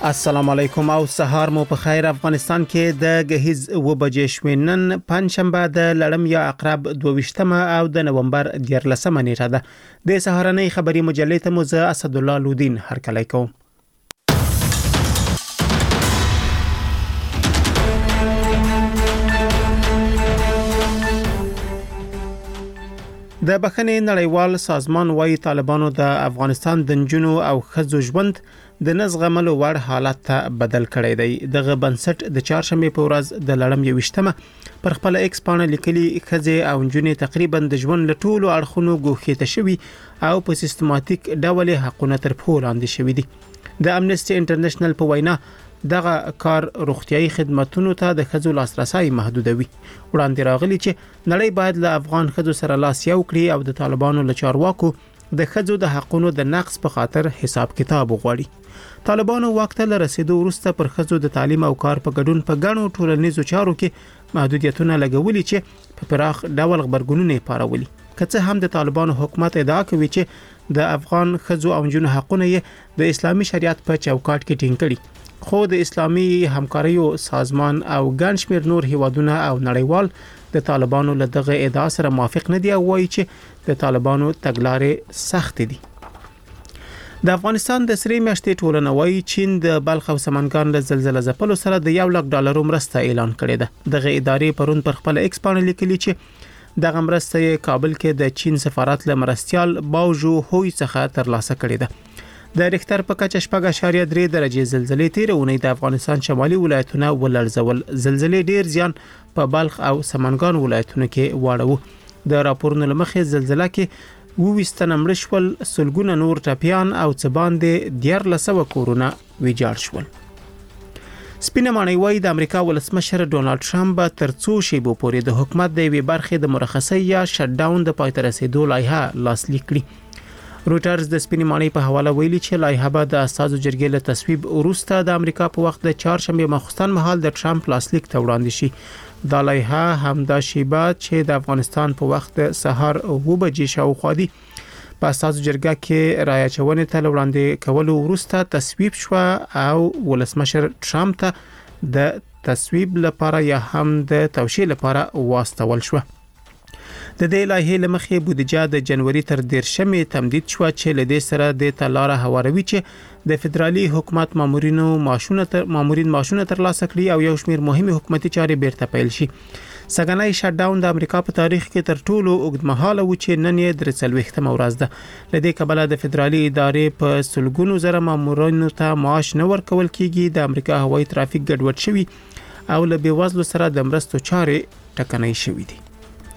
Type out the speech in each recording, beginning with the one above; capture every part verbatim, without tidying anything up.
السلام علیکم او سهار مو په خیر. افغانستان کې د غهیز و بجې شوې نن پنځشنبه د لړم یا عقرب دوه او د نومبر دیارلسمه نیټه ده. د سهارنۍ خبري مجلې ته مو زه اسد الله لودین هرکلی کوم. د بخښنې نړیوال سازمان وايي طالبانو د افغانستان د نجونو او ښځو ژوند د نزغملو وړ حالت ته بدل کړی دی. دغه بنسټ د چهارشنبه په ورځ د لړم یوشتمه پر خپل ایکس پاڼه لیکلي ښځې او نجونې تقریبا د ژوند له ټولو اړخونو ګوښیته شوي او په سیستماتیک ډول حقونه تر پښو لاندې شوي دي. د امنیسټي انټرنیشنل په وینا دغه کار روغتيایي خدماتونو ته د ښځو لاسرسي محدودوي. وړاندې راغلي چې نړۍ باید له افغان ښځو سره لاس یو کړي او د طالبانو له چارواکو د ښځو د حقونو د نقص په خاطر حساب کتاب وغواړي. طالبانو وخت له رسیدو وروسته پر ښځو د تعلیم او کار په ګډون په غنو ټولنیزو چارو کې محدودیتونه لګولي چې په پراخ ډول خبرګونونه پارولي. که څه هم د طالبانو حکومت ادعا کوي چې د افغان ښځو او جنو حقونه یې د اسلامي شریعت په چوکاټ کې ټینګ کړي، خو د اسلامي همکاریو سازمان او ګڼ شمېر نور هیوادونه او نړیوال د طالبانو له دغه ادعا سره موافق نه دي او وایي چې د طالبانو تګلارې سخت دي. د افغانستان د سری میاشتې ټولنه وایي چین د بلخ او سمنګان له زلزلې ځپلو سره د یو لک ډالرو مرسته اعلان کړې ده. دغه ادارې پرون پر خپل ایکس پاڼه لیکلي چې دغه مرسته کابل کې د چین سفارت له مرستيال باوجو هوی څخه ترلاسه کړې ده. د ریختر په کچه شپږ اعشاریه درې درجه زلزلې تیرونې د افغانستان شمالي ولایتونه ولړزول. زلزلې ډیر زیان په بلخ او سمنګان ولایتونو کې واړو. د راپورونو لمخې زلزلہ کې وویستنه مړ شول، سلګونه نور ټپیان او څه باندې دیارلسمه کورونه ویجاړ شول. سپینه ماڼۍ وايي د امریکا ولسمشر ډونالد ټرمپ تر څو شیبو پورې د حکومت د یوې برخې د مرخصۍ یا شټ ډاون د پای ته رسیدو لایحه لاسلیک کړي. روټرز د سپینې ماڼۍ په حواله ویلي چې لایحه به د اساسو جرګې له تصویب وروسته د امریکا په وخت د چهارشنبه ماخوستن مهال د ټرمپ لاسلیک ته وړاندې شي. دا لایحه همدا شیبه چې د افغانستان په وخت سهار اوه بجې شاوخوا دي په اساسو جرګه کې رایه چونې ته وړاندې کولو وروسته تصویب شو او ولسمشر ټرمپ ته د تصویب لپاره یا هم د توشیح لپاره واستول شو. د دې لایحې لمخې بودیجه د جنوري تر دیرشمې تمدید شو چې له دې سره د تلاره هواروي چې د فدرالي حکومت مامورینو معاشونه تر مامورین معاشونه ترلاسه کړي او یو شمېر مهمه حکومتي چارې بیرته پیل شي. سګنای شټ ډاون د امریکا په تاریخ کې تر ټولو اوږدمهاله و چې نن یې درې څلوېښتمه ورځ ده. له دې کبله د فدرالي ادارې په سلګونو زره مامورینو ته معاش نه ورکول کیږي. د امریکا هوایي ترافیک ګډوډ شوی او له بیوزلو سره د مرستو چارې ټکنۍ شوې دي.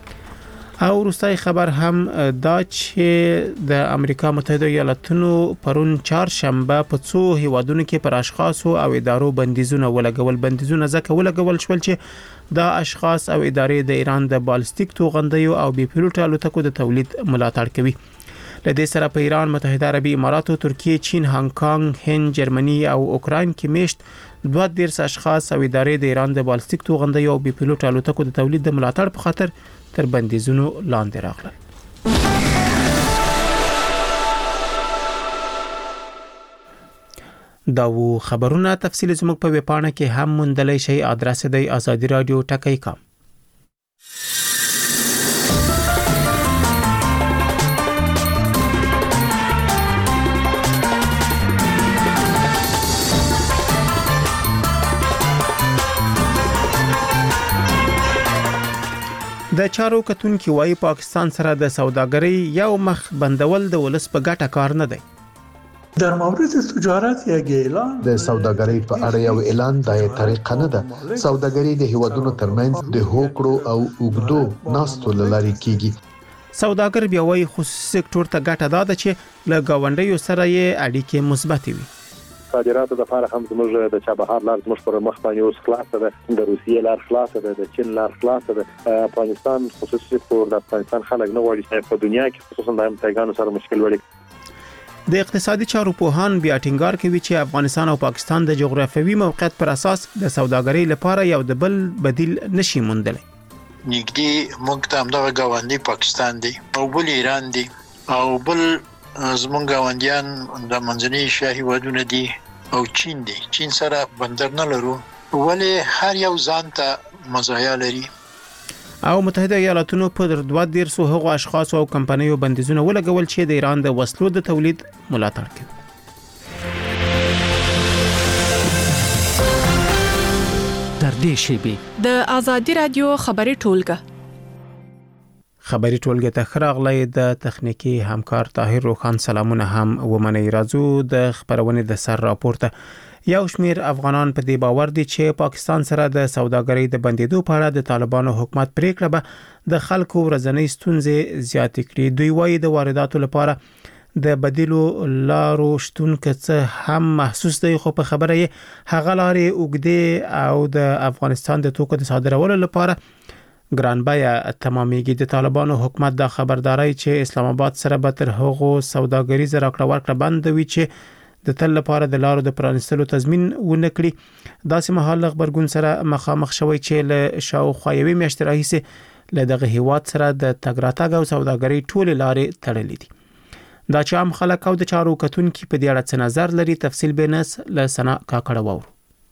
او وروستای خبر هم دا چې د امریکا متحده ایالاتونو پرون چهارشنبه په څو هیوادونو کې پر اشخاصو او ادارو بندیزونه ولګول. بندیزونه ځکه ولګول شول چې دا اشخاص او ادارې د ایران د بالستیک توغندیو او بي پیلوټ الوتکو د تولید ملاتړ کوي. له دې سره په ایران، متحده عربي اماراتو، ترکیه، چین، هانګ کانګ، هند، جرمني او اوکراین کې میشت دوه دیرش اشخاص او ادارې د ایران د بالستیک توغندیو او بي پیلوټ الوتکو د تولید د ملاتړ په خاطر تر بندیزونو لاندې راغلل. دا و خبرونه تفصیل زموږ په ویبپاڼه کې هم موندلای شئ. ادرس دی آزادی رادیو ټکی کام. د چارو کتونکو وايي پاکستان سره د سوداګرۍ یو مخ بندول د ولس په ګټه کار نه دی. در مورد تجارت یک اعلان د سوداګرۍ په اړه یو اعلان د طریقه نه ده. سوداګرۍ د هیوادونو ترمنځ د هوکړو او اوګدو ناستو لاري کیږي. سوداګر بیا وايي خصوصي سکتور ته ګټه ده چې له گاونډیو سره یې اړیکې مثبت وي. صادراتو د لپاره هم زموږ د چابهار لار زموږ پر مخ باندې اوس خلاصه ده، د روسیې لار خلاصه ده، د چین لار خلاصه ده. افغانستان خصوصي سکتور د افغانستان خلک نه غواړي چې په دنیا کې خصوصا د امریکایانو سره مشکل وړي. د اقتصادي چارو پوهان بیا ټینګار کوي چې افغانستان او پاکستان د جغرافیوي موقعیت پر اساس د سوداګرۍ لپاره یو د بل بدیل نشي موندلی. نږدې موږ ته همدغه ګاونډي پاکستان دی او بل ایران دی او بل زمونږ ګاونډیان د منځنۍ ایشیا هیوادونه دي او چین دی. چین سره بندر نه لرو، ولې هر یو ځان ته مزایا لري. او متحده ایالاتونو په دوه دیرسو هغو اشخاص او کمپنیو بندیزونه ولګول چې د ایران د وسلو د تولید ملاتړ کوي. در دې شیبې د آزادي رادیو خبري ټولګه خبري ټولګه ته خراغلی د تخنیکی همکار طاهر روخان سلامونه هم ومني. راځو د خبرونې د سر راپورته. یو شمیر افغانان په دې باور دي چې پاکستان سره د سوداګرۍ د بندیدو په اړه د طالبانو حکومت پریکړه به د خلکو ورځنی ستونزې زیات کړي. دوی وايي د وارداتو لپاره د بدیلو لارو شتون کڅه هم محسوس دی، خو په خبره یې هغه لارې اوګدې او د افغانستان د توکو د صادرولو لپاره ګران بیا تمامېږي. د طالبانو حکومت دا خبرداري چې اسلام آباد سره به تر هغو سوداګریز راکړه ورکړه بند وي چې د تل لپاره د لارو د پرانستلو تضمین ونه کړي. داسې مهال خبرګون سره مخامخ شوی چې له شاوخوا یوې میاشتې راهیسې له دغه هیواد سره د تګ راتګ او سوداګرۍ ټولې لارې تړلې دي. دا چې عام خلک او د چارو کتونکو په دې اړه څه نظر لري، تفصیل به نس له سنا کاکړه وورو.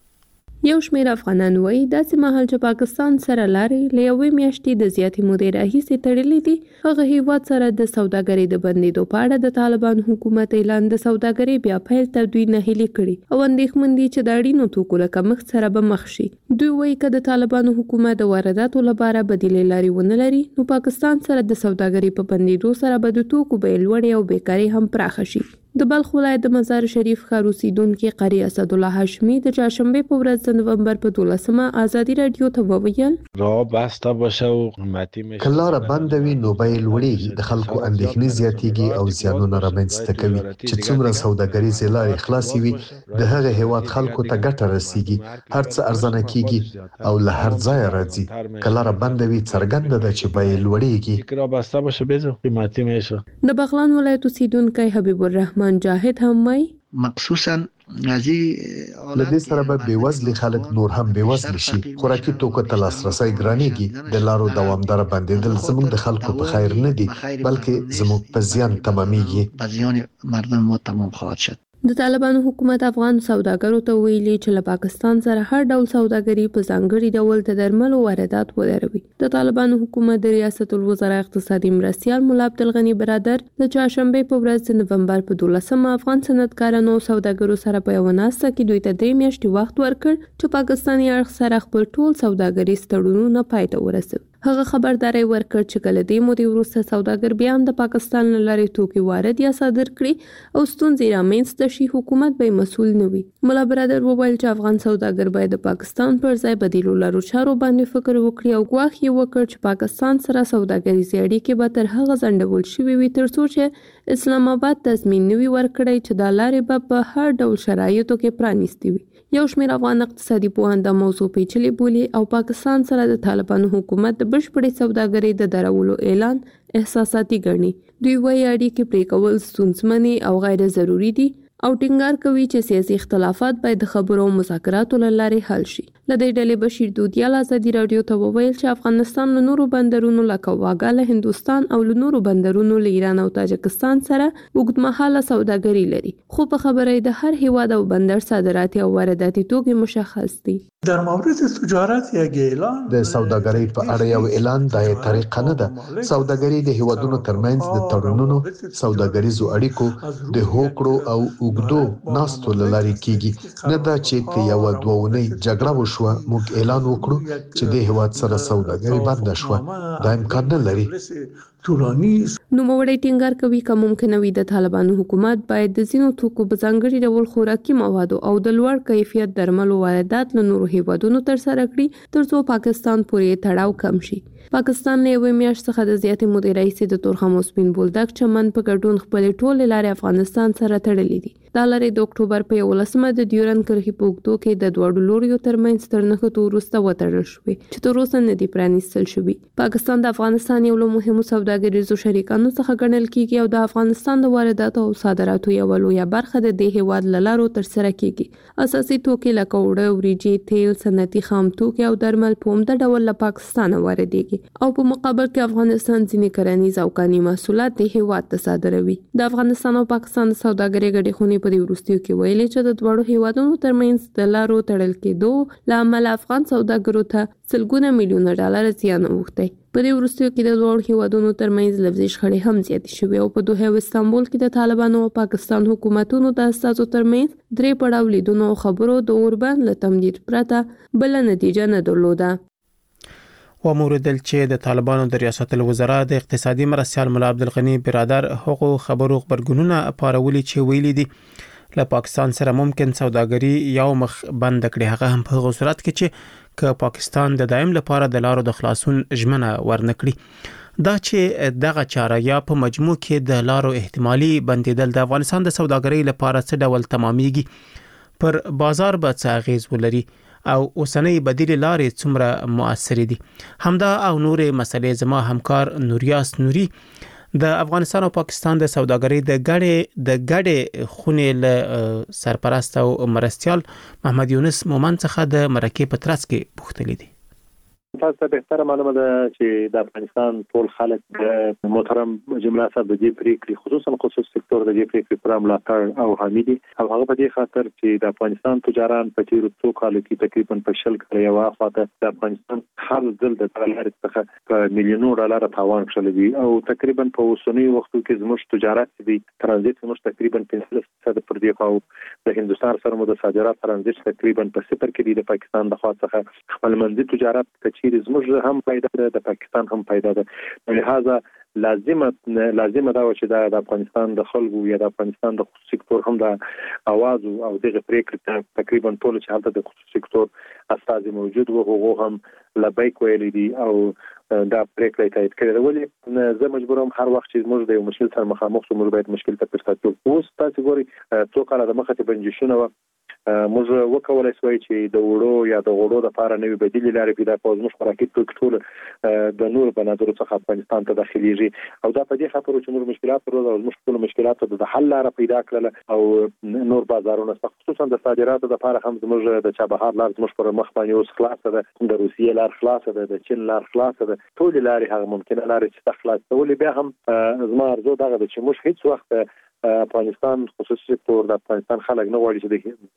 یو شمېر افغانان وایي داسې مهال چې پاکستان سره لارې له یوې میاشتې د زیاتې مودې راهیسې تړلې دي، هغه هیواد سره د سوداګرۍ د بندیدو په اړه د طالبان حکومت اعلان د سوداګرۍ بیا پیل ته دوی نهیلي کړي او اندېښمن دي چې د اړینو توکو له کمښت سره به مخ شي. دوی وایي که د طالبانو حکومت د وارداتو لپاره بدیلې لارې ونه لري، نو پاکستان سره د سوداګرۍ په بندیدو سره به د توکو بیې لوړې او بیکاري هم پراخه شي. د بلخ ولایت د مزار شریف ښار اوسیدونکي قاری اسدالله هاشمي د چهارشنبه په ورځ د نومبر په دولسمه آزادي رادیو ته وویل راه بسته باشه او قیمتي میشه، کلاره بند وي نو بیې لوړېږي، د خلکو اندېښنې زیاتېږي او زیانونه رامنځته کوي. چې څومره سوداګریزې لارې خلاصې وي د هغه هیواد خلکو ته ګټه رسیږي، هر څه ارزانه کیږي او له هر ځایه راځي. کلاره بند وي څرګنده ده چې بیې لوړېږي. راه بسته باشه به قیمتي میشه. د بغلان ولایت اوسیدونکی حبیب الرحمن جاهد هم وایي مخصوصا ازي لدې سره به بیوزلي خلک نور هم بیوزل شي. خوراکي توکو ته لاسرسي ګرانېږي. د لارو دوامدار بندیدل زموږ د خلکو په خیر نه دي، بلکې زموږ په زیان تمامېږي. په زیان مردم مو تمام خواهد شد. د طالبانو حکومت افغان سوداګرو ته ویلي چې له پاکستان سره هر ډول سوداګري په ځانګړي ډول د درملو واردات ودروي. د طالبانو حکومت د ریاست الوزرا اقتصادي مرستیال مولا عبدالغني برادر د چهارشنبه په ورځ د نومبر په دولسمه افغان صنعتکارانو سوداګرو سره په یو ناسته کې دوی ته درې میاشتې وخت ورکړ چې پاکستاني اړخ سره خپل ټول سوداګریز تړونونه پای ته ورسوي. هغه خبرداري ورکړ چې کله دې مودې وروسته سوداګر بیا هم د پاکستان له لارې توکي وارد یا صادر کړي او ستونزې رامنځته شي، حکومت به مسؤل نه وي. مولا برادر وویل چې افغان سوداګر باید د پاکستان پر ځای بدیلو لارو چارو باندې فکر وکړي او ګواښ یې وکړ چې پاکستان سره سوداګریزې اړیکې به تر هغه ځنډول شوې وي تر څو چې اسلام آباد تضمین نه وي ورکړی چې دا لارې به په هر ډول شرایطو کې پرانیستې وي. یو شمېر افغان اقتصادي پوهان دا موضوع پیچلې بولي او پاکستان سره د طالبانو حکومت د بشپړې سوداګرۍ د درولو اعلان احساساتي ګڼي. دوی وايي اړیکې پرې کول ستونزمنې او غیر ضروري دي او ټینګار کوي چې سیاسي اختلافات باید د خبرو او مذاکراتو له لارې حل شي. له دې ډلې بشیر دودیال ازادي رادیو ته وویل چې افغانستان له نورو بندرونو لکه واګا له هندوستان او له نورو بندرونو له ایران او تاجکستان سره اوږدمهاله سوداګري لري، خو په خبره د هر هیواد او بندر صادراتي او وارداتي توکي مشخص دي. در مورد تجارت یک اعلان د سوداګرۍ په اړه یو اعلان د طریقه نه ده. سوداګري د هیوادونو ترمنځ د تړونونو، سوداګریزو اړیکو د هوکړو او اوږدو ناستو له لارې کیږي. نه دا چې که یو دوه اونۍ جګړه وشوه موږ اعلان وکړو چې د هیواد سره سوداګري بنده شوه. دا امکان نه لري. نوموړی ټینګار کوي که ممکنه وي د طالبانو حکومت باید د ځینو توکو په ځانګړي ډول خوراکي موادو او د لوړ کیفیت درملو واردات له نورو هیوادونو ترسره کړي تر څو پاکستان پورې تړاو کم شي. پاکستان له یوې میاشتې څخه د زیاتې مودې راهیسې د تورخم او سپین بولدک چمن په ګډون خپلې ټولې لارې افغانستان سره تړلې دي. دا لارې د اکتوبر په یولسمه د ډیورنډ کرښې په اوږدو کې د دواړو لوریو ترمنځ تر نښتو وروسته وتړل شوې چې تر اوسه نه دي پرانیستل شوي. پاکستان د افغانستان یو له مهمو سوداګریزو شریکانو څخه ګڼل کیږي او د افغانستان د وارداتو او صادراتو یوه لویه برخه د دې هیواد له لارو ترسره کیږي. اساسي توکي لکه اوړه، وریجې، تیل، صنعتي خام توکي او درمل په عمده ډول له پاکستان واردېږي او په مقابل کې افغانستان ځینې کرنیز او کاني محصولات د هیواد ته صادروي. د افغانستان او پاکستان د سوداګرۍ ګډې خونې په دې وروستیو کې ویلي چې د دواړو هیوادونو ترمنځ د لارو تړل کېدو له امله افغان سوداګرو ته سلګونه میلیونه ډالر زیان اوښتی. په دې وروستیو کې د دواړو هیوادونو ترمنځ لفظي شخړې هم زیاتې شوې او په دوحه او استانبول کې د طالبانو او پاکستان حکومتونو د استازو ترمنځ درې پړاو لیدونو او خبرو د اوربند له تمدید پرته بل نتیجه نه درلوده. وموردل چې د طالبانو د ریاست الوزرا د اقتصادي مرستیال مولا عبدالغنی برادر هغو خبرو خبرګونونه پارولي چې ویلي دي له پاکستان سره ممکن سوداګري یو مخ بند کړي. هغه هم په صورت کې چې که پاکستان د دایم لپاره د لارو د خلاصون ژمنه ورنکړي. دا چې دغه چاره یا په مجموع کې د لارو احتمالي بندیدل د افغانستان د سوداګرۍ لپاره څه ډول تمامېږي، پر بازار به څه اغیز ولري او اوسنۍ بدیل لارې څومره مؤثرې دي. همدا او نورې مسلې زما همکار نوریاس نوري د افغانستان او پاکستان د سوداګرۍ د ګډې د ګډې خونې له سرپرست او مرستیال محمد یونس مومن څخه د مرکې په ترڅ کې پوښتلې دي. تاسو ته بهتره معلومه ده چې د افغانستان ټول خلک د محترم جمله صاحب د دې پریکړې خصوصا خصوصي سکتور د دې پریکړې پر ملاتړ او حامی دي او هغه په دې خاطر چې د افغانستان تجاران په تیرو څو کالو کې تقریبا په شل کړي او افاته د افغانستان هر ځل د ډالر څخه په میلیونو ډالر تاوان شلوي او تقریبا په اوسنی وختو کې زموږ تجارت دي ترانزیت زموږ تقریبا پنځلس فیصد پر دی او د هندستان سره مو د صادرات ترانزیت تقریبا په صفر کې دی. د پاکستان د خوا څخه خپل منځي تجارت کچې زموږ هم پیدا ده د پاکستان هم پیدا ده. لہذا لازمه لازمه دا و چې د افغانستان د خلکو یا د افغانستان د خصوصي سکتور هم د اواز او دغه پریکړه تقریبا ټول چې حالت د خصوصي سکتور استازي موجود وو هغه هم لبیک ویلي دي او دا پریکړه تایید کړې ده. ولې زه مجبورم هر وخت چې موږ د یو مشکل سره مخامخ شو موږ باید مشکل ته پرستو. اوس تاسو ګورئ څو کاله د مخه ته بنجشونه و موږ وکولای شوی چې د وړو یا د غوړو د لپاره نوې بدیل لارې پیدا کړو. موږ خوراکي توکي ټول د نور بنادرو څخه افغانستان ته داخليږي او دا په دې خاطر چې موږ مشکلات ورو او موږ ټول مشکلات د حل لاره پیدا کړل او نور بازارونه خصوصا د صادراتو د لپاره هم موږ د چابهار لار موږ پر مخ باندې اوس خلاص ده، د روسیې لار خلاص ده، د چین لار خلاص ده، ټول لارې هغه ممکنه لارې چې خلاص ولې بیا هم زما ارزو دغه چې موږ هیڅ وخت افغانستان خصوصي سکتور د افغانستان خلک نه غواړي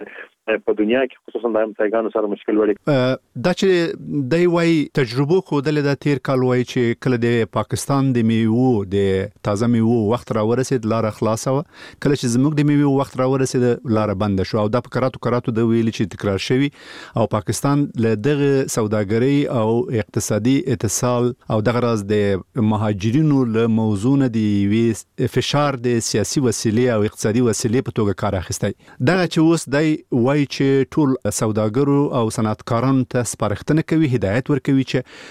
چې په دنیا کې خصوصا د امریکایانو سره مشکل وړي. دا چې دای وای تجربه خو د تیر کال وای چې کله د پاکستان د میوو د تازه میوو وخت را ورسید لار خلاصه و، کله چې زموږ د میوو وخت را ورسید لار بند شو او د فکراتو کراتو د ویل چې تکرار شوی او پاکستان له دغه سوداګرۍ او اقتصادي اتصال او دغه راز د مهاجرینو له موضوع نه دی فشار د سیاسي وسیلې او اقتصادي وسیلې په توګه کار اخیستی. دغه چې اوس دای وای چې ټول سوداګرو او صنعتکارانو ته سپارښتنه کوي، هدایت ورکوي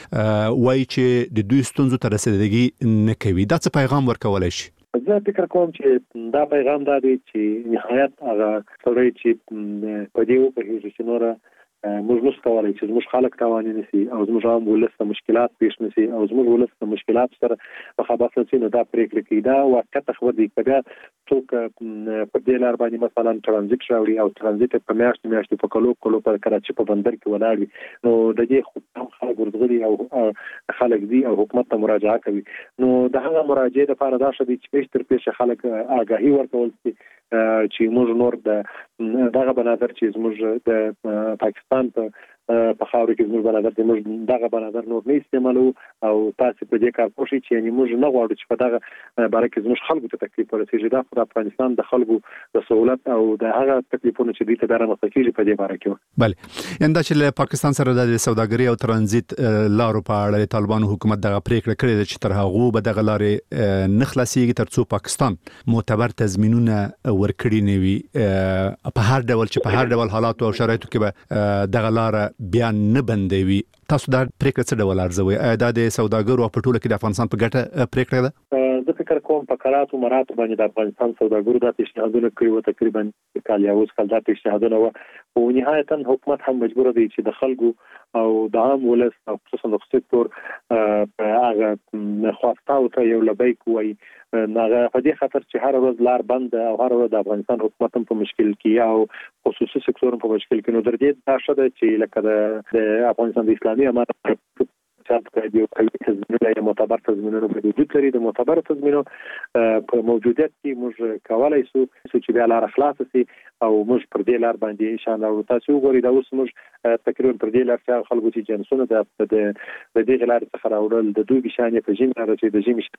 چې وای چې د دوی ستونزو ته رسیدګي نه کوي. دا څه پیغام ورکولای شي؟ زه فکر کوم چې دا پیغام دا دی چې نهایت هغه سړی چې په دې وپوهېږي چې نوره موږ نشو کولی چې زموږ خلک تاوان نشي او زموږ عام ولس ته مشکلات پیښ نشي او زموږ ولس ته مشکلات سره مخابره شي نو دا پریکړه کوي. دا واقعیت خبر دی کبه څوک په دې لار باندې مثلا ترانزیت راوړي او ترانزیت په میاشت میاشت په کلو کلو پر کراچي په بندر کې ولاړ وي نو د دې خو خلک ورغلي او خلک دي او حکومت ته مراجعه کوي نو د هغه مراجعه لپاره دا شدي چې پیش تر پیش خلک آگاهي ورکول شي چې موږ نور د دغه بنادر چې موږ د پاکستان په په خاورو کې زموږ بنادر د موږ دغه بنادر نور نه استعمالو او تاسو په دې کار کوشي چې یعنی موږ نه غواړو چې په دغه باره کې زموږ خلکو ته تکلیف ورسیږي. دا په افغانستان د خلکو د سہولت او د هغه تکلیفونو چې دوی ته درنه کیږي په دې باره کې. بله یندا چې پاکستان سره د سوداګرۍ او ترانزیت لارو په اړه طالبان حکومت دغه پریکړه کړې ده چې تر هغه به دغه لارې نه خلاصيږي ترڅو پاکستان معتبر تضمینونه ورکړي نه وي په هر ډول چې په هر ډول حالات او شرایطو کې به دغه لار بیا نه بندوي. تاسو دا پریکړه څه ډول ارزوي؟ دا د سوداګرو په ټوله کې د افغانستان په ګټه پریکړه ده؟ زه فکر کوم په قراراتو مراتو باندې د افغانستان سوداګرو د پیشنهادونو کړی و تقریبا کال یا اوس کال دا پیشنهادونه و او نهایتا حکومت هم مجبور دی چې د خلکو او د عام ولس او خصوصا د سکتور هغه خواستاو ته یو لبیک وای ناغه په دې خاطر چې هر ورځ لار بند او هر ورځ د افغانستان حکومت هم په مشکل کې او خصوصي سکتور په مشکل کې نو درځي دا شته چې لکه د افغانستان د اسلامي امارت چارت کوي یو کوي تضمینونه یا معتبر تضمینونه په وجود لري. د معتبر تضمینونو په موجودیت کې موږ کولای شو چې بیا لار خلاص شي او موږ پر دې لار باندې ان شاء الله تاسو وګورئ دا اوس موږ تقریبا پر دې لار چې خلکو چې جنسونه د د دې لار څخه راوړل د دوی بشانې په جیم راځي د جیم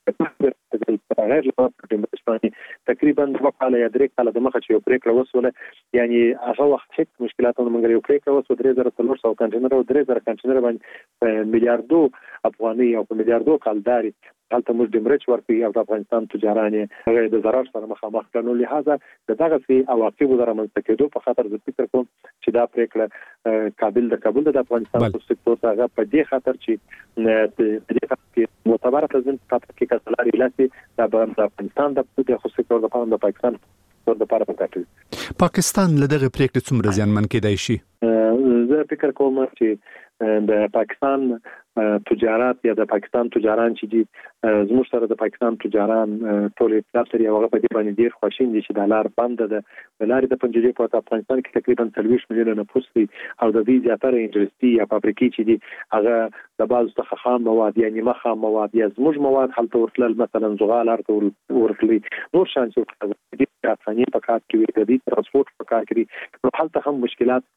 شته غیر له پرمختګ تقریبا دوه کاله یا درې کاله د مخه چې یو پریکړه وسوله یعنی هغه وخت چې مشکلاتونه موږ یو پریکړه وسو درې زره څلور سوه کنټینر او درې زره کنټینر باندې میلیارډو افغاني او میلیارډو کالداري هلته موږ د مرچ ورکوي او د افغانستان تجاران هغه د ضرر سره مخامخ کړنو لهدا د دغه سي عواقب سره منځته کېدو په خاطر د فکر کوم چې دا پریکړه کابل د کابل د افغانستان په سکتور هغه په دې خاطر چې د دې خاطر معتبر تضمین خاطر کې کسلاري لاسي د افغانستان د خصوصي سکتور د پاره د پاکستان د لپاره پکاتل پاکستان له دغه پریکړې څومره زیانمن کېدای شي؟ زه فکر کوم چې د پاکستان تجارت یا د پاکستان تجاران چې دي زموږ سره د پاکستان تجاران ټول اطلاعات لري هغه په دې باندې ډیر خوشین دي چې د لار بند ده د لارې د پنځه په افغانستان کې تقریبا څلوېښت میلیونه نفوس دي او د دې زیاتره انډستری یا فابریکې چې دي هغه د بعض څخه خام مواد یا نیمه خام مواد یا زموږ مواد هلته ورتلل مثلا زغال ارته ورتلي نور شان چې د افغاني په کار کې د دې ترانسپورت په کار کې نو هلته هم مشکلات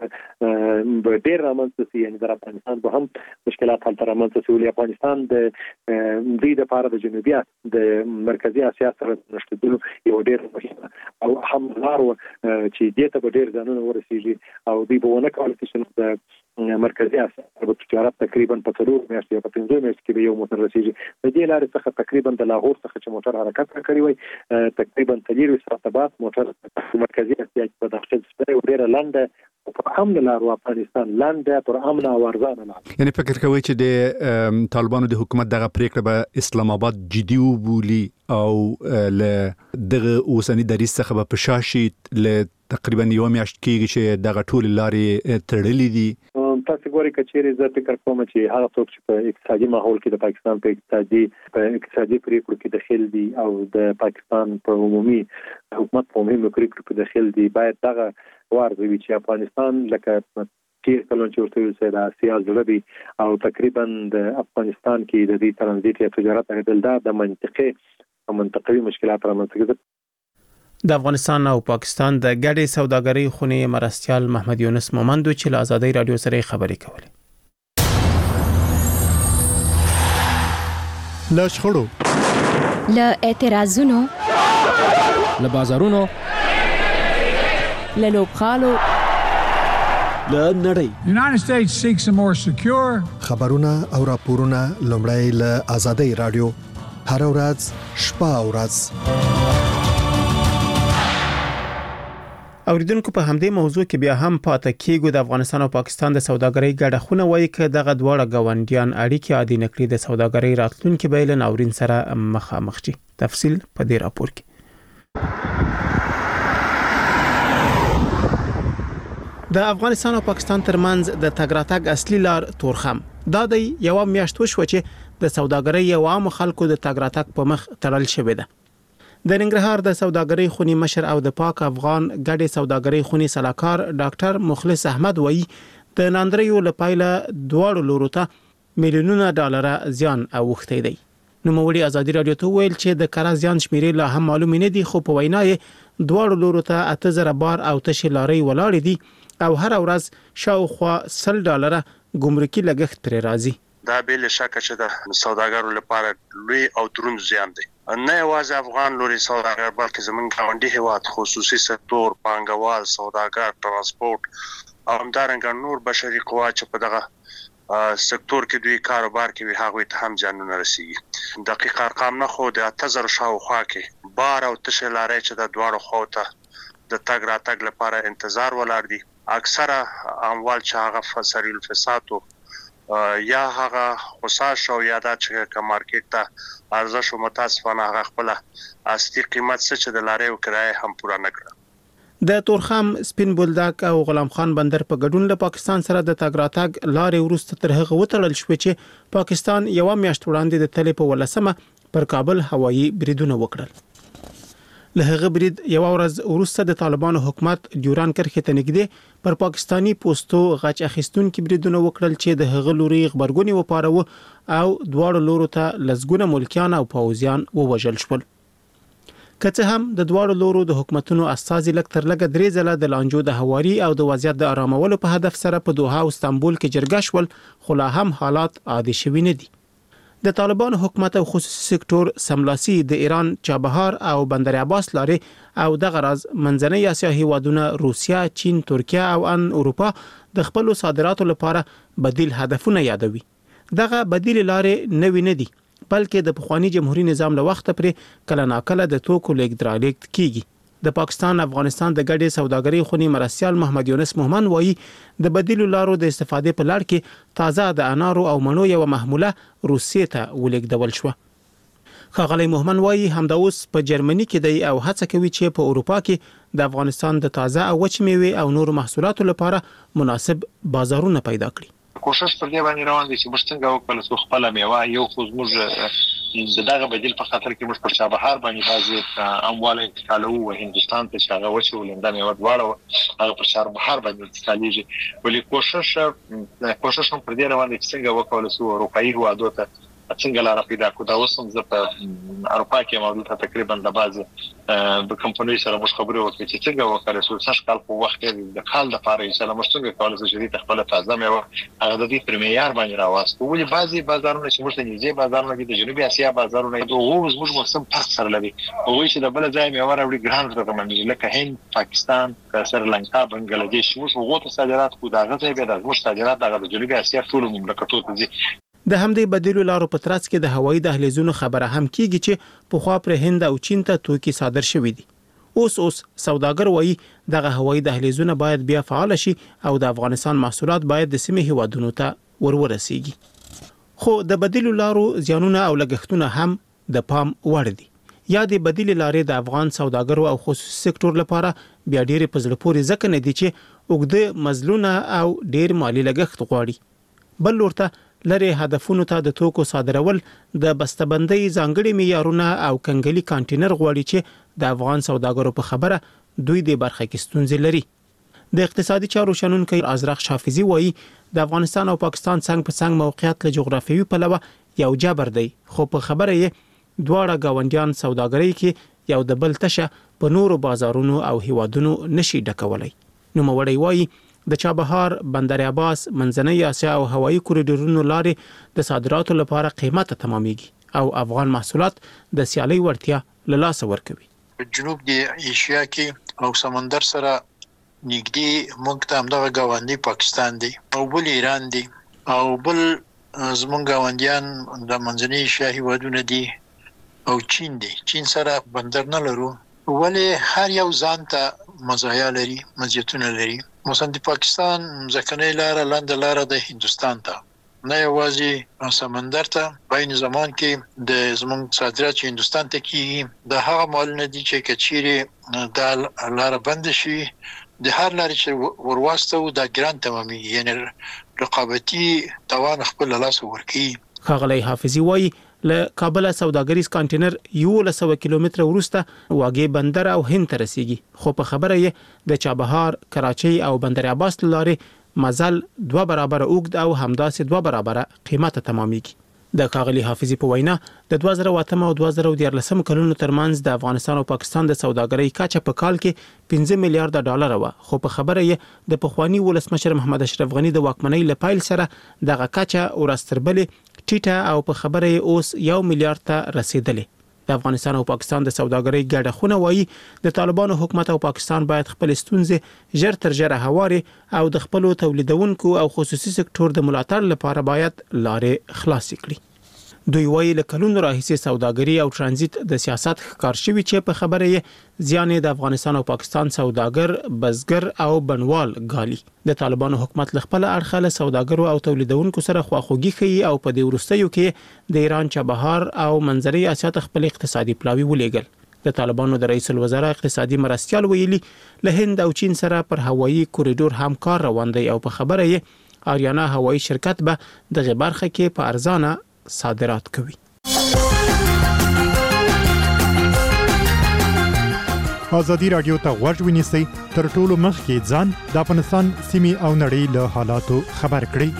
به ډیر رامنځته شي یعنی د افغانستان به هم مشکلات هلته رامنځته شي افغانستان د دې د لپاره د جنوبي د مرکزی اسیا سره نشټدلو یو ډیر مهم او هم لار چې دې ته به ډیر ځانونه ورسیږي او دې به ونه کولای شي د مرکزی اسیا په تجارت تقریبا په څلور میاشتې یا په پنځه میاشتې کې به یو موټر رسیږي د دې لارې څخه تقریبا د لاهور څخه چې موټر حرکت کوي وي تقریبا څلور ساعته بعد موټر مرکزی اسیا په داخل سره ډیر لاندې په امن لار افغانستان لاندې پر امن او ارزانه لار یعنی فکر کوي چې د طالبانو د حکومت دغه پریکړه به اسلام آباد جدي وبولي او له دغه اوسنی دریځ څخه به پشاشي له تقریبا یو میاشت کېږي چې دغه ټول لارې تړلې دي. تاسو ګورئ کچېرې زه فکر کوم چې هغه څوک چې په اقتصادي ماحول کې د پاکستان په اقتصادي په اقتصادي پریکړو کې داخل دي او د پاکستان په عمومي حکومت په مهمو پریکړو کې داخل دي باید دغه وارزوي چې افغانستان لکه تیر کلون چې ورته ویل دا سیاست جوړوي او تقریبا د افغانستان کې د دې ترانزیت یا تجارت عدل دا د منطقي او منطقوي مشکلات رامنځته کوي. د افغانستان او پاکستان د ګډې سوداګرۍ خونې مرستیال محمد یونس مومندو چې له آزادۍ رادیو سره خبرې کولې. له شخړو له اعتراضونو له بازارونو له لوبخالو له نړۍ United States seeks a more secure خبرونه او راپورونه لومړی له آزادۍ رادیو هر ورځ شپه او ورځ. اوریدونکو په همدې موضوع کې بیا هم پاتې کېږو. د افغانستان او پاکستان د سوداګرۍ ګډه خونه وایي چې دغه دواړه ګاونډیان اړیکې عادي نکړي د سوداګرۍ راتلونکي به له ناورین سره مخامخ شي. تفصیل په دې راپور کې. د افغانستان او پاکستان ترمنځ د تګ راتګ اصلي لار تورخم دا د یو میاشت وشو چې د سوداګرۍ او عام خلکو د تګ راتګ په مخ تړل شوې ده. د ننګرهار د سوداګرۍ خونی مشر او د پاک افغان ګډې سوداګرۍ خونی صلاحکار ډاکټر مخلص احمد وایي د ناندریو لپاره دواړو لورو ته میلیونونه ډالر زیان اوښتی دی. نو موړي ازادي رادیو ته ویل چې د کار زیان شمیرې لا هم معلوم نه دي خو په وینای دواړو لورو ته اته زره بار او تشي لاري ولاړ دي او هر ورځ شاوخوا سل ډالر ګمرکي لګښت پر راځي. دا بل شک چې د سوداګرو لپاره لوی او دروند زیان دی. نه یوازې افغان لوري سوداګر بلکې زمونږ ګاونډي هیواد خصوصي سکتور پانګوال سوداګر ترانسپورت او همدارنګه نور بشري قوا چې په دغه سکتور کې دوی کاروبار کوي هغه ته هم ځانونه رسیږي. دقیق ارقام نه خو د اته زره شاوخوا کې بار او تشه لارې چې د دواړو خوا ته د تګ راتګ لپاره انتظار ولاړ دي. اکثره اموال چې هغه فسری الفساد یا هغه خصاص او یاده چې کا مارکیټ ته ارزش او متاسفانه هغه خپل اصلي قیمت څه چې د لارې او کرایه هم پوره نه کړ. د تورخم سپین بولدک او غلام خان بندر په ګډون له پاکستان سره د تګ راتګ لارې ورسته تر هغه وتړل شو چې پاکستان یو میاشت وړاندې د تلې په ولسمه پر کابل هوایي بریدونه وکړل. له هغه برید یو ورځ وروسته د طالبانو حکومت ډیوران کرښې ته نږدې پر پاکستانی پوسټو غچ اخیستونکو بریدونه وکړل چې د هغه لوري خبرګونی وپاروه او دواړو لورو ته لزګونه ملکیان او پوځیان ووژل شول. که څه هم د دواړو لورو د حکومتونو استازي لک تر لګه درې ځله د لانجو د هواري او د وضعیت د آرامولو په هدف سره په دوحه او استانبول کې جرګه شول، خو لا هم حالات عادي شوي نه دي. د طالبانو حکومت او خصوصي سکتور سملاسي د ایران چابهار او بندر عباس لارې او د غرض منځنۍ اسیا هیوادونه روسیا، چین، ترکیه او ان اروپا د خپل صادراتو لپاره بدیل هدفونه یادوي. دغه بدیل لارې نوې نه دي، بلکې د پخوانی جمهوریت نظام له وخت پرې کله ناکله د توکو لیږد کیږي. د پاکستان افغانستان د ګډې سوداګرۍ خونی مرستيال محمد یونس مومن وایي د بدیل لارو د استفادې په لړ کې تازه د انارو او مڼو یو محموله روسیې ته ولیږدول شو. ښاغلی مومن وایي همدا اوس په جرمني کې دی او هڅه کوي چې په اروپا کې د افغانستان د تازه او وچ میوې او نور محصولاتو لپاره مناسب بازارونه پیدا کړي. کوشش پر دې باندې روان دي چې موږ څنګه وکړو چې خپل میوه یو خو موږ دغه بدیل په خاطر کې موږ پر چابهار باندې بازي امواله انتقالو او هندستان ته شغه وچو لنده میوه دواړه هغه پر چابهار باندې انتقالېږي، ولی کوشش کوشش هم پر دې روان دي چې څنګه وکړو چې اروپאי هوادو ته څنګه لاره پیدا کړو. دا اوس هم زه په اروپا کې موجود تقریبا د بازي د کمپنۍ سره مش خبرې وکړې چې څنګه وکړو چې څه کال په وخت کې د کال د لپاره یې سره مش څنګه کولای شي چې خپل تازه میوه هغه د دې پر معیار باندې راوستو. ولې بعضي بازارونه چې موږ ته نږدې بازارونه دي د جنوبي اسیا بازارونه دي او موږ موسم فرق سره لري او چې د بل ځای میوه راوړي ګران رقم دي لکه هند، پاکستان، سریلانکا، بنگلاديش موږ وګورو صادرات کو دا غځي به د موږ صادرات د جنوبي اسیا ټول مملکتونو ته دي. د همدې بدیلو لارو په ترڅ کې د هوایي دهلیزونو خبره هم کیږي چې په خوا پر هند او چین ته توکي صادر شوي دي. اوس اوس سوداګر وایي دغه هوایي دهلیزونه باید بیا فعال شي او د افغانستان محصولات باید د سیمې هیوادونو ته ورورسیږي. خو د بدیلو لارو زیانونه او لګښتونه هم د پام وړ دي. یا د بدیل لارې د افغان سوداګرو او خصوصي سکتور لپاره بیا ډېر په زړه پورې ځکه نه دي چې وګړي مزلونه او ډېر مالی لګښت غواړي. بل ورته لري هدفونو ته د توکو صادرول د بسته‌بندۍ ځانګړي معیارونه او کنګلي کانټینر غواړي چې د افغان سوداګرو په خبره دوی د برخه کې ستونزې لري. د اقتصادي چارو شنونکي ازرق شافعي وایي د افغانستان او پاکستان څنګه په څنګه موقعیت له جغرافیوي پلوه یو جبر دی، خو په خبره یې دواړه گاونډیان سوداګرۍ کې یو د بل تشه په نورو بازارونو او هیوادونو نشي ډکولای. نو موړی وایي د چابهار، بندر عباس، منځنۍ اسیا او هوایي کوریډورونو لارې د صادراتو لپاره قیمته تمامېږي او افغان محصولات د سیالي وړتیا له لاسه ورکوي. جنوب د ایشیا کې او سمندر سره نږدې موږ ته همدغه گاونډي پاکستان دی او بل ایران دی او بل زمونږ گاونډیان د منځنۍ ایشیا هیوادونه دي او چین دی. چین سره بندر نه لرو، ولی هر یو ځان ته مزایا لري، مزیتونه لري. مثلا د پاکستان ځکنۍ لاره لاندې لاره د هندستان ته نه یوازې سمندر ته بین زمان کې د زمونږ صادرات چې هندستان ته کیږي د هغه مالونه دي چې کچيري د لاره بند شي د هر لارې چې ورواستو د ګران تمامي یعنی رقابتي توان خپل لاس ورکی. ښاغلی حافظي وایي له کابل سوداګریز کانټینر یو لسو کیلومتر ورسته واګې بندر او هند ته رسیږي، خو په خبره یې د چابهار، کراچۍ او بندر عباس لارې مزل دوه برابر اوږد او همداسې دوه برابر قیمته تمامېږي. د ښاغلي حافظي په وینا د دوه زره اته او دوه زره دیارلس کلونو ترمنځ د افغانستان او پاکستان د سوداګرۍ کچه په کال کې پنځه میلیارډ ډالر و، خو په خبره یې د پخوانی ولسمشر محمد اشرف غنی د واکمنۍ لپاره سره دغه کچه ورستربلې ټیټه او په خبره یې اوس یو میلیارډ ته رسیدلې. د افغانستان او پاکستان د سوداګرۍ ګډه خونه وایي د طالبانو حکومت او پاکستان باید خپل ستونزې ژر تر ژره هواري او د خپل تولیدونکو او خصوصي سکتور د ملاتړ لپاره باید لارې خلاص کړي. دوی وایي له کلونو راهیسې سوداګري او ترانزیت د سیاست ښکار شوی چې په خبره یې ځان د افغانستان او پاکستان سوداګر، بزګر او بنوال غالي. د طالبانو حکومت له خپل اړخه له سوداګرو او تولیدونکو سره خواخوږي کوي او په دې وروستیو کې د ایران چابهار او منځنۍ اسیا ته خپل اقتصادي پلاوی ولېږل. د طالبانو د رئیس الوزرا اقتصادي مرستيال ویلي له هند او چین سره پر هوایي کوریډور همکار روان دی او په خبره یې آریانا هوایي شرکت به د غبرخه کې په ارزانه صادرات کوي. ازادي رادیو ته غوږ ونیسئ تر ټولو مخکې ځان د افغانستان سیمې او نړۍ له حالاتو خبر کړئ.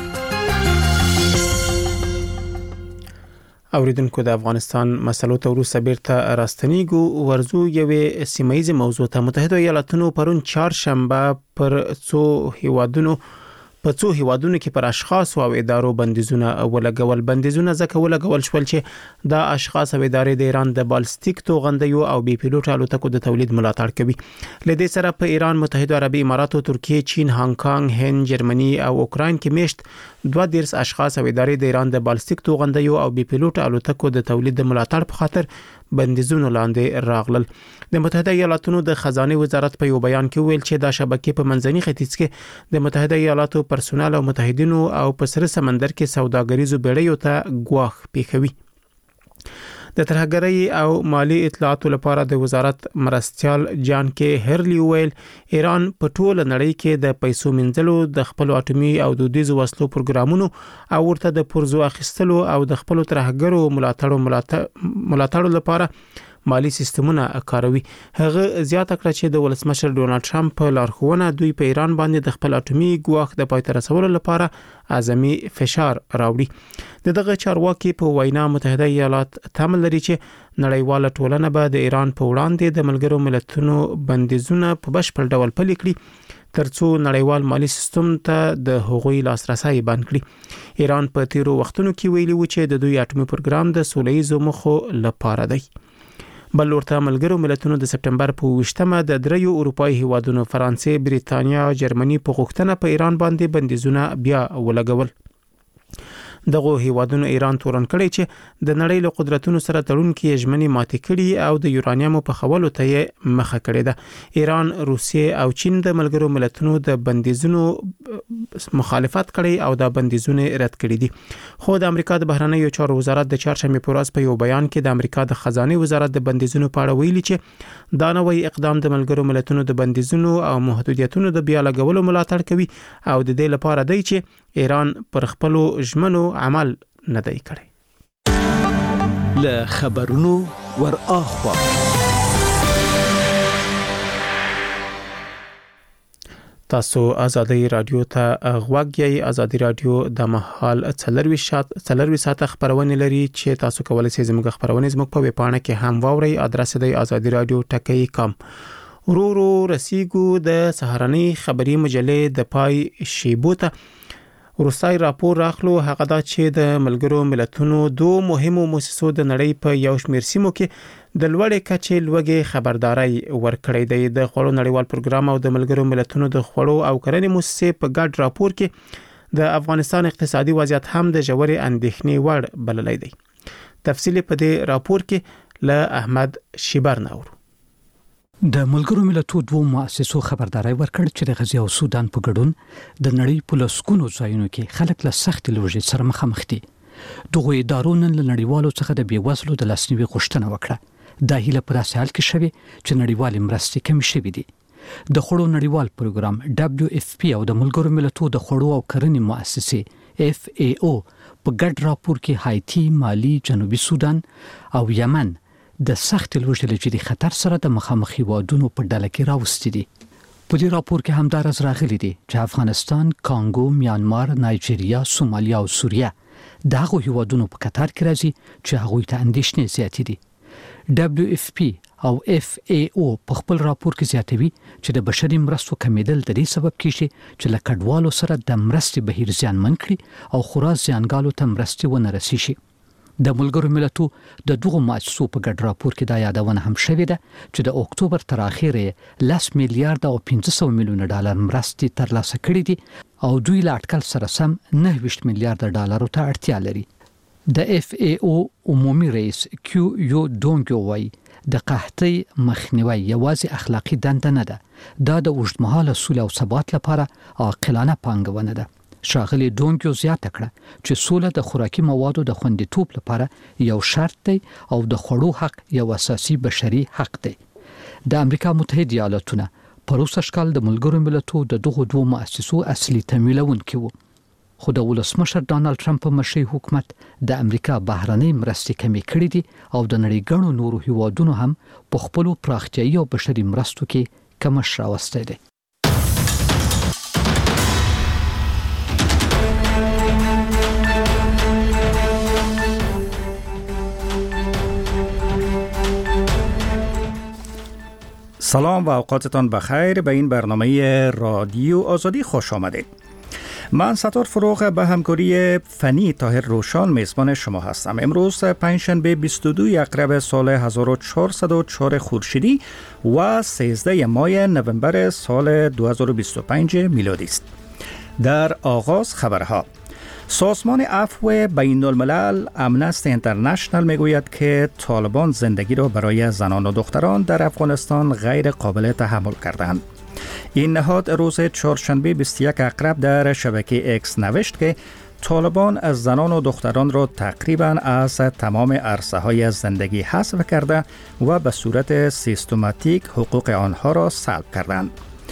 اوریدونکو د افغانستان مسلو ته وروسته بیرته راستنیږو. ورزو یوې سیمایي موضوع ته. متحده ایالاتونو پرون چهارشنبه پر څو هیوادونو په څو هیوادونو کې پر اشخاص او ادارو بندیزونه ولګول. بندیزونه ځکه ولګول شول چې دا اشخاص او ادارې د ایران د بالستیک توغندیو او بي پیلوټ الوتکو د تولید ملاتړ کوي. لدې سره په ایران، متحده عربي اماراتو، ترکیه، چین، هانګ کانګ، هند، جرمني او اوکراین کې میشت دوه دیرش اشخاص او ادارې د ایران د بالستیک توغندیو او بي پیلوټ الوتکو د تولید د ملاتړ په خاطر بندیزونو لاندې راغلل. د متحده ایالاتونو د خزانه وزارت په یو بیان کې ویل چې دا شبکې په منځني ختیځ کې د متحده ایالاتو پرسونل او متحدینو او په سره سمندر کې سوداګریزو بیړیو ته ګواښ پیښوي. د ترهګرۍ او مالی اطلاعاتو لپاره د وزارت مرستيال جان کې هرلی ویل ایران په ټوله نړۍ کې د پیسو منځلو، د خپل اټومي او دودیزو وسلو پروګرامونو او ورته د پرزو اخیستلو او د خپل ترهګرو ملاتړو ملاتړو لپاره مالی سیستمونه کاروي. هغه زیاته کړه چې د ولسمشر ډونالد ټرمپ په لارښوونه دوی په ایران باندې د خپل اټومي ګواښ د پای ته رسولو لپاره اعظمي فشار راوړي. د دغه چارواکي په وینا متحده ایالات تمل لري چې نړیواله ټولنه به د ایران په وړاندې د ملګرو ملتونو بندیزونه په بشپړ ډول پلي کړي ترڅو نړیوال مالی سیستم ته د هغوی لاسرسي بند کړي. ایران په تیرو وختونو کې ویلي و چې د دوی اټومي پروګرام د سولهییزو موخو لپاره دی. بل ورته ملګرو ملتونو د سپټمبر په ویشتمه د دریو اروپایي هیوادونو فرانسې، بریتانیا او جرمني په غوښتنه په ایران باندې بندیزونه بیا ولګول. دغه هیوادونو ایران تورن کړی چې د نړۍ له قدرتونو سره تړون کې ژمنې ماتې کړي او د یورانیم په خولو ته یې مخه کړې ده. ایران، روسیه او چین د ملګرو ملتونو د بندیزونو مخالفت کړي او دا بندیزونه رد کړي دي. خو د امریکا د بهرنیو چارو وزارت د چهارشنبه په ورځ په یو بیان کې د امریکا د خزانه وزارت د بندیزونو په اړه ویلي چې دا نوې اقدام د ملګرو ملتونو د بندیزونو او محدودیتونو د بیا لګولو ملاتړ کوي او د دې لپاره دی چې ایران پر خپل ژمنو عمل نه دی کړی. له خبرونو ور اخوا تاسو آزادی رادیو ته غوږی. آزادی رادیو د مهال څلروي شات څلروي ساعت خبرونه لري چې تاسو کولای شئ زموږ خبرونه زموږ په ویب پاڼه کې هم واورئ. ادرس دی آزادی رادیو ټکی کام. ورورو رسیګو د سهارنی خبری مجلې د پای شیبو ته ورستای راپور راخلو. هغه دا چې د ملګرو ملتونو دوه مهمو مؤسسو د نړۍ په یو شمېر سیمو کې د لوړې کچې لوګي خبرداري ورکړې ده. د خوړو نړیوال پروګرام او د ملګرو ملتونو د خوړو او کرنې مؤسسې په ګډ راپور کې د افغانستان اقتصادي وضعیت هم د ژورې اندېښنې وړ بللی دی. تفصیل په دې راپور کې له احمد شیبر نور. د ملګرو ملتونو دوه مؤسسو خبرداري ورکړ چې د غزې او سودان په ګډون د نړۍ په لسګونو ځایونو کې خلک له سخت لوږې سره مخامخ دي. دغه ادارو نن له نړیوالو څخه د بیوزلو د لاسنیوي غوښتنه وکړه. دا هیله په داسې حال کې شوه چې نړیوال مرستې کم شوې دي. د خوړو نړیوال پروګرام دبليو اف پی او د ملګرو ملتونو د خوړو او کرنې مؤسسې اف ای او په ګډ راپور کې هایتي، مالی، جنوبي سودان او یمن د سخت لوږې له جدي خطر سره د مخامخ هیوادونو په ډله کې راوستي دي. په دې راپور کې همدارس راغلي دي چې افغانستان، کانګو، میانمار، نایجیریا، سومالیا او سوریه دغه هیوادونو په قطار کې راځي چې هغوی ته اندېښنې زیاتې دي. دبليو اف پی او اف ای او په خپل راپور کې زیاتوي چې د بشري مرستو کمیدل د دې سبب کیږي چې له کډوالو سره د مرستې بهیر زیانمن کړي او خورا زیانګالو ته مرستې ونه رسي شي. د ملګرو ملتونو د دغه مؤسسو په ګډ راپور کې دا یادونه هم شوې ده چې د اکتوبر تر اخره لس میلیارډ او پنځه سوه میلیونه ډالر مرستې ترلاسه کړې دي او دوی لا اټکل سره سم نهه ویشت میلیارډ ډالر ته اړتیا لري. د اف ای او عمومي رئیس کیو یو دونګو وایي د قحطۍ مخنیوي یوازې اخلاقی دنده نه ده، دا د اوږدمهاله سولې او ثبات لپاره عاقلانه پانګونه ده. شاغلي دونګو زیاته کړه چې سوله د خوراکي موادو د خوندیتوب لپاره یو شرط دی او د خوړو حق یو اساسي بشري حق دی. د امریکا متحده ایالاتونه په روسه شکل د ملګرو ملتونو د دغه دوه مؤسسو اصلي تمویلونکي وو. خو د ولسمشر ډانلډ ټرمپ په مشرۍ حکومت د امریکا بهرنۍ مرستې کمې کړې دي او د نړۍ ګڼو نورو هیوادونو هم په خپلو پراختیایي او بشري مرستو کې کمښت راوستی دی. سلام و اوقاتتان بخیر. به این برنامه رادیو آزادی خوش آمدید. من ستار فروغ به همکاری فنی طاهر روشان میزبان شما هستم. امروز پنجشنبه بیست و دو اکتبر سال هزار و چهارصد و چهار خورشیدی و سیزده ماه نوامبر سال دو هزار و بیست و پنج میلادی است. در آغاز خبرها. سازمان عفو بین الملل امنستی اینترنشنال میگوید که طالبان زندگی را برای زنان و دختران در افغانستان غیر قابل تحمل کردند. این نهاد روز چهارشنبه بیست و یک اکتبر در شبکه اکس نوشت که طالبان از زنان و دختران را تقریباً از تمام عرصه های زندگی حذف کرده و به صورت سیستماتیک حقوق آنها را سلب کردند.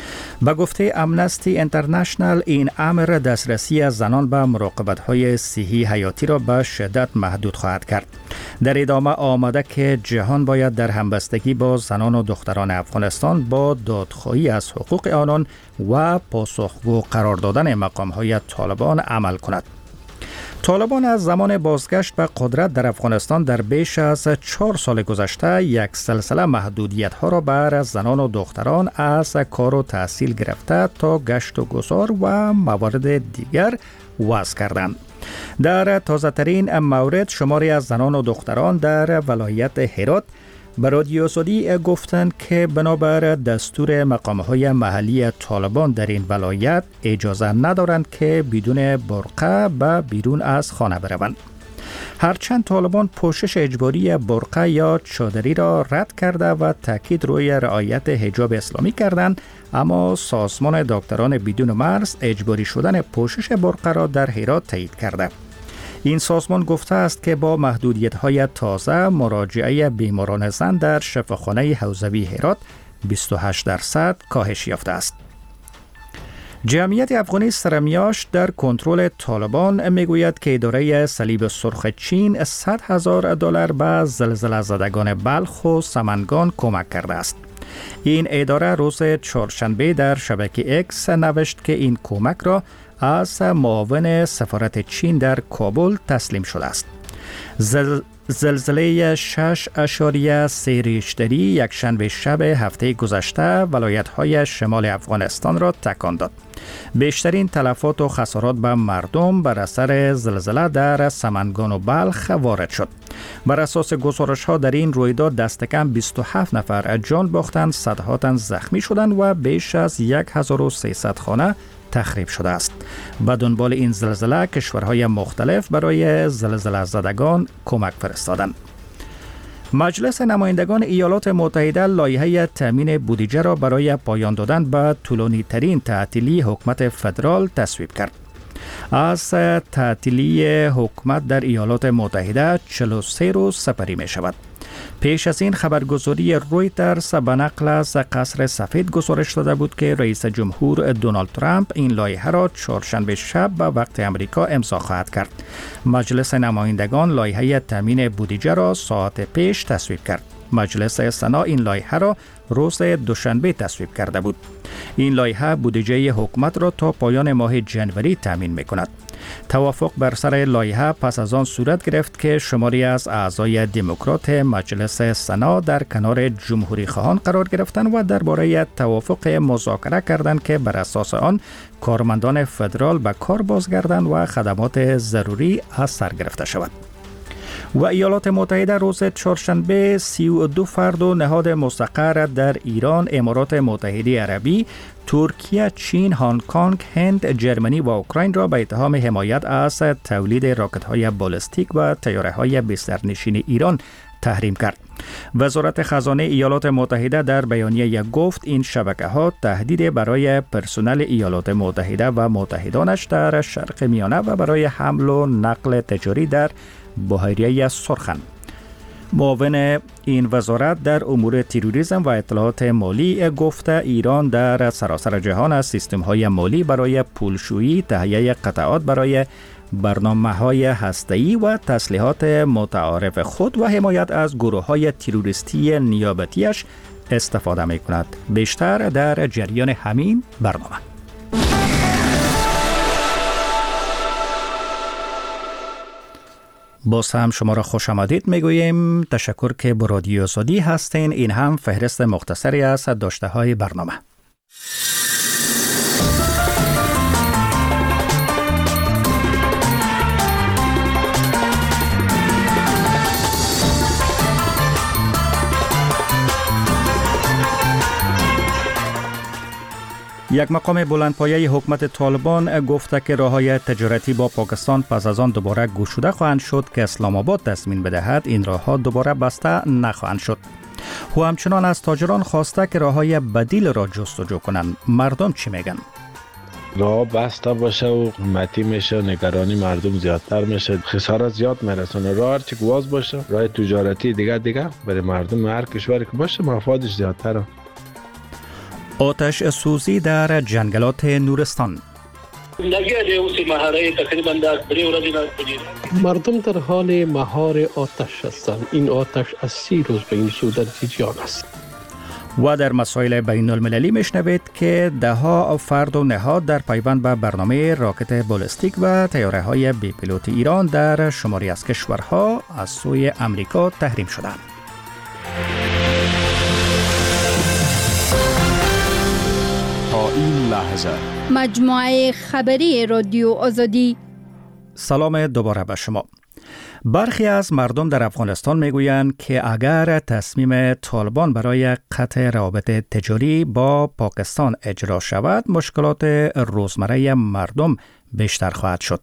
به گفته امنستی اینترنشنال این امر دسترسی از زنان به مراقبت‌های صحی حیاتی را به شدت محدود خواهد کرد. در ادامه آمده که جهان باید در همبستگی با زنان و دختران افغانستان با دادخواهی از حقوق آنان و پاسخگو قرار دادن مقام‌های طالبان عمل کند. طالبان از زمان بازگشت به قدرت در افغانستان در بیش از چهار سال گذشته یک سلسله محدودیت‌ها را بر زنان و دختران از کار و تحصیل گرفته تا گشت و گذار و موارد دیگر وضع کردند. در تازه‌ترین مورد شماری از زنان و دختران در ولایت هرات به رادیو آزادی گفتند که بنابر دستور مقام‌های محلی طالبان در این ولایت اجازه ندارند که بدون برقع به بیرون از خانه بروند. هرچند طالبان پوشش اجباری برقع یا چادری را رد کرده و تاکید روی رعایت حجاب اسلامی کردند، اما سازمان دکتران بدون مرز اجباری شدن پوشش برقع را در هرات تایید کرده. این سازمان گفته است که با محدودیت‌های تازه مراجعه بیماران زن در شفاخانه حوزوی هرات بیست و هشت درصد کاهش یافته است. جمعیت افغانی سرمیاش در کنترل طالبان میگوید که اداره صلیب سرخ چین صد هزار دلار به زلزله زدگان بلخ و سمنگان کمک کرده است. این اداره روز چهارشنبه در شبکه اکس نوشت که این کمک را از معاون سفارت چین در کابل تسلیم شده است. زل... زلزله شش اشاریه سه ریشتری یک شنبه شب هفته گذشته ولایت‌های شمال افغانستان را تکان داد. بیشترین تلفات و خسارات به مردم بر اثر زلزله در سمنگان و بلخ وارد شد. بر اساس گزارش‌ها در این رویداد دست کم بیست و هفت نفر جان باختند، صدها تن زخمی شدند و بیش از هزار و سیصد خانه تخریب شده است. به دنبال این زلزله کشورهای مختلف برای زلزله زدگان کمک فرستادند. مجلس نمایندگان ایالات متحده لایحه تامین بودجه را برای پایان دادن به طولانی ترین تعطیلی حکومت فدرال تصویب کرد. از تعطیلی حکومت در ایالات متحده چهل و سه روز سپری می شود. پیش از این خبرگزاری رویترز به نقل از قصر سفید گزارش داده بود که رئیس جمهور دونالد ترامپ این لایحه را چهارشنبه شب به وقت امریکا امضا خواهد کرد. مجلس نمایندگان لایحه تامین بودجه را ساعت پیش تصویب کرد. مجلس سنا این لایحه را روز دوشنبه تصویب کرده بود. این لایحه بودجه حکومت را تا پایان ماه جنوری تامین می‌کند. توافق بر سر لایحه پس از آن صورت گرفت که شماری از اعضای دموکرات مجلس سنا در کنار جمهوری خواهان قرار گرفتند و درباره توافق مذاکره کردند که بر اساس آن کارمندان فدرال به کار بازگردند و خدمات ضروری از سر گرفته شود. و ایالات متحده روز چهارشنبه سی و دو فرد و نهاد مستقر در ایران، امارات متحده عربی، ترکیه، چین، هنگ کنگ، هند، جرمنی و اوکراین را به اتهام حمایت از تولید راکت‌های بالستیک و طیاره‌های بسترنشین ایران تحریم کرد. وزارت خزانه ایالات متحده در بیانیه گفت این شبکه‌ها تهدید برای پرسنل ایالات متحده و متحدانش در شرق میانه و برای حمل و نقل تجاری در بحیره سرخن. معاون این وزارت در امور تروریسم و اطلاعات مالی گفته ایران در سراسر جهان از سیستم‌های مالی برای پولشویی، تهیه قطعات برای برنامه‌های هسته‌ای و تسلیحات متعارف خود و حمایت از گروه‌های تروریستی نیابتیش استفاده می‌کند. بیشتر در جریان همین برنامه. باز هم شما را خوش آمدید میگوییم. تشکر که با رادیو آزادی هستین. این هم فهرست مختصری از داشته های برنامه. یک مقام بلندپایه حکومت طالبان گفته که راه‌های تجارتی با پاکستان پس از آن دوباره گشوده خواهند شد که اسلام آباد تصمیم بدهد این راه‌ها دوباره بسته نخواهند شد. او همچنان از تاجران خواسته که راه‌های بدیل را جستجو کنند. مردم چی میگن؟ راه بسته باشه و قیمتی میشه، نگرانی مردم زیادتر میشه، خسارت زیاد میرسونه. راه هرچی گواز باشه، راه تجارتی دیگه دیگه برای مردم هر کشوری که باشه مفادش زیادتره. آتش سوزی در جنگلات نورستان. مردم در حال مهار آتش هستند. این آتش از سی روز به این سو در جریان است. و در مسائل بین المللی میشنوید که ده ها فرد و نهاد در پیوند به برنامه راکت بالستیک و طیاره های بی پیلوت ایران در شماری از کشورها از سوی امریکا تحریم شدند. تا این لحظه مجموعه خبری رادیو آزادی. سلام دوباره به شما. برخی از مردم در افغانستان میگویند که اگر تصمیم طالبان برای قطع روابط تجاری با پاکستان اجرا شود، مشکلات روزمره مردم بیشتر خواهد شد.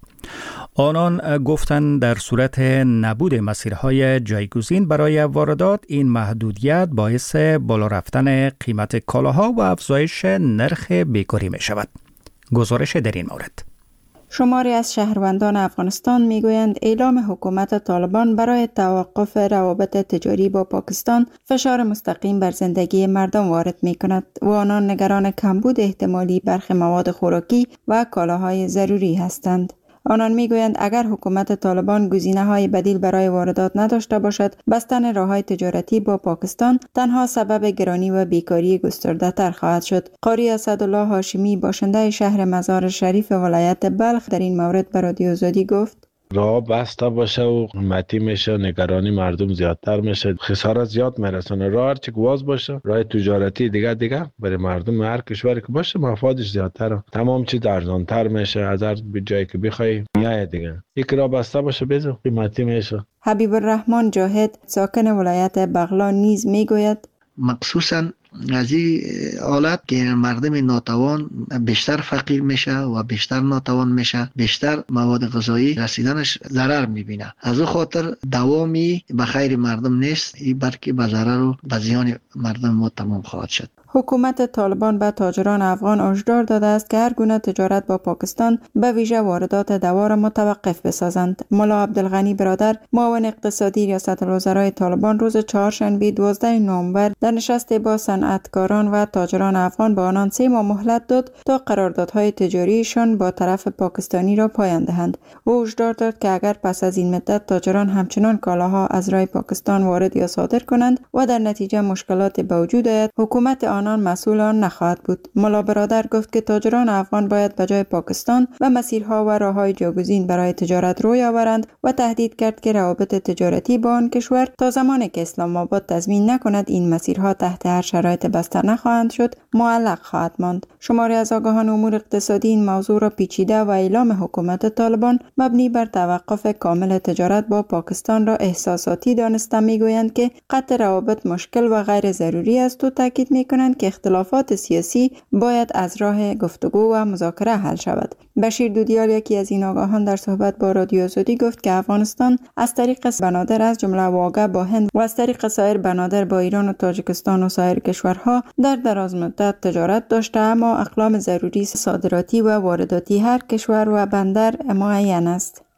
آنان گفتند در صورت نبود مسیرهای جایگزین برای واردات، این محدودیت باعث بالا رفتن قیمت کالاها و افزایش نرخ بیکاری می شود. گزارش در این مورد. شماری از شهروندان افغانستان میگویند اعلام حکومت طالبان برای توقف روابط تجاری با پاکستان فشار مستقیم بر زندگی مردم وارد می کند و آنان نگران کمبود احتمالی برخی مواد خوراکی و کالاهای ضروری هستند. آنان میگویند اگر حکومت طالبان گزینه‌های بدیل برای واردات نداشته باشد، بستن راه‌های تجارتی با پاکستان تنها سبب گرانی و بیکاری گسترده‌تر خواهد شد. قاری اسدالله هاشمی باشنده شهر مزار شریف ولایت بلخ در این مورد به رادیو آزادی گفت: راه بسته باشه و قیمتی میشه، نگرانی مردم زیادتر میشه، خسارت زیاد میرسونه. راه هرچی گواز باشه، راه تجارتی دیگه دیگه برای مردم هر کشوری که باشه مفادش زیادتره. تمام چیز ارزانتر میشه، از هر جایی که بخوای میای دیگه. یک راه بسته باشه بزو قیمتی میشه. حبیب الرحمن جاهد ساکن ولایت بغلان نیز میگوید مخصوصاً از این حالت که مردم ناتوان بیشتر فقیر میشه و بیشتر ناتوان میشه، بیشتر مواد غذایی رسیدنش ضرر میبینه. از او خاطر دوامی به خیر مردم نیست، این بلکه به ضرر و به زیان مردم ما تمام خواهد شد. حکومت طالبان به تاجران افغان هشدار داده است که هر گونه تجارت با پاکستان به ویژه واردات دوا را متوقف بسازند. ملا عبدالغنی برادر معاون اقتصادی ریاست الوزرای طالبان روز چهارشنبه دوازده نوامبر در نشستی با صنعتکاران و تاجران افغان به آنان سه ماه مهلت داد تا قراردادهای تجاریشان با طرف پاکستانی را پایان دهند. او هشدار داد که اگر پس از این مدت تاجران همچنان کالاها از راه پاکستان وارد یا صادر کنند و در نتیجه مشکلات به وجود آید، حکومت آنان مسئول آن نخواهد بود. ملا برادر گفت که تاجران افغان باید به جای پاکستان و مسیرها و راههای جایگزین برای تجارت روی آورند و تهدید کرد که روابط تجارتی با آن کشور تا زمانی که اسلام آباد تضمین نکند این مسیرها تحت هر شرایط بسته نخواهند شد معلق خواهد ماند. شماری از آگاهان امور اقتصادی این موضوع را پیچیده و اعلام حکومت طالبان مبنی بر توقف کامل تجارت با پاکستان را احساساتی دانسته میگویند که قطع روابط مشکل و غیر ضروری است و تاکید میکنند که اختلافات سیاسی باید از راه گفتگو و مذاکره حل شود. بشیر دودیال یکی از این آگاهان در صحبت با رادیو آزادی گفت که افغانستان از طریق بنادر از جمله واگه با هند و از طریق سایر بنادر با ایران و تاجیکستان و سایر کشورها در دراز مدت تجارت داشته، اما اقلام ضروری صادراتی و وارداتی هر کشور و بندر معین است.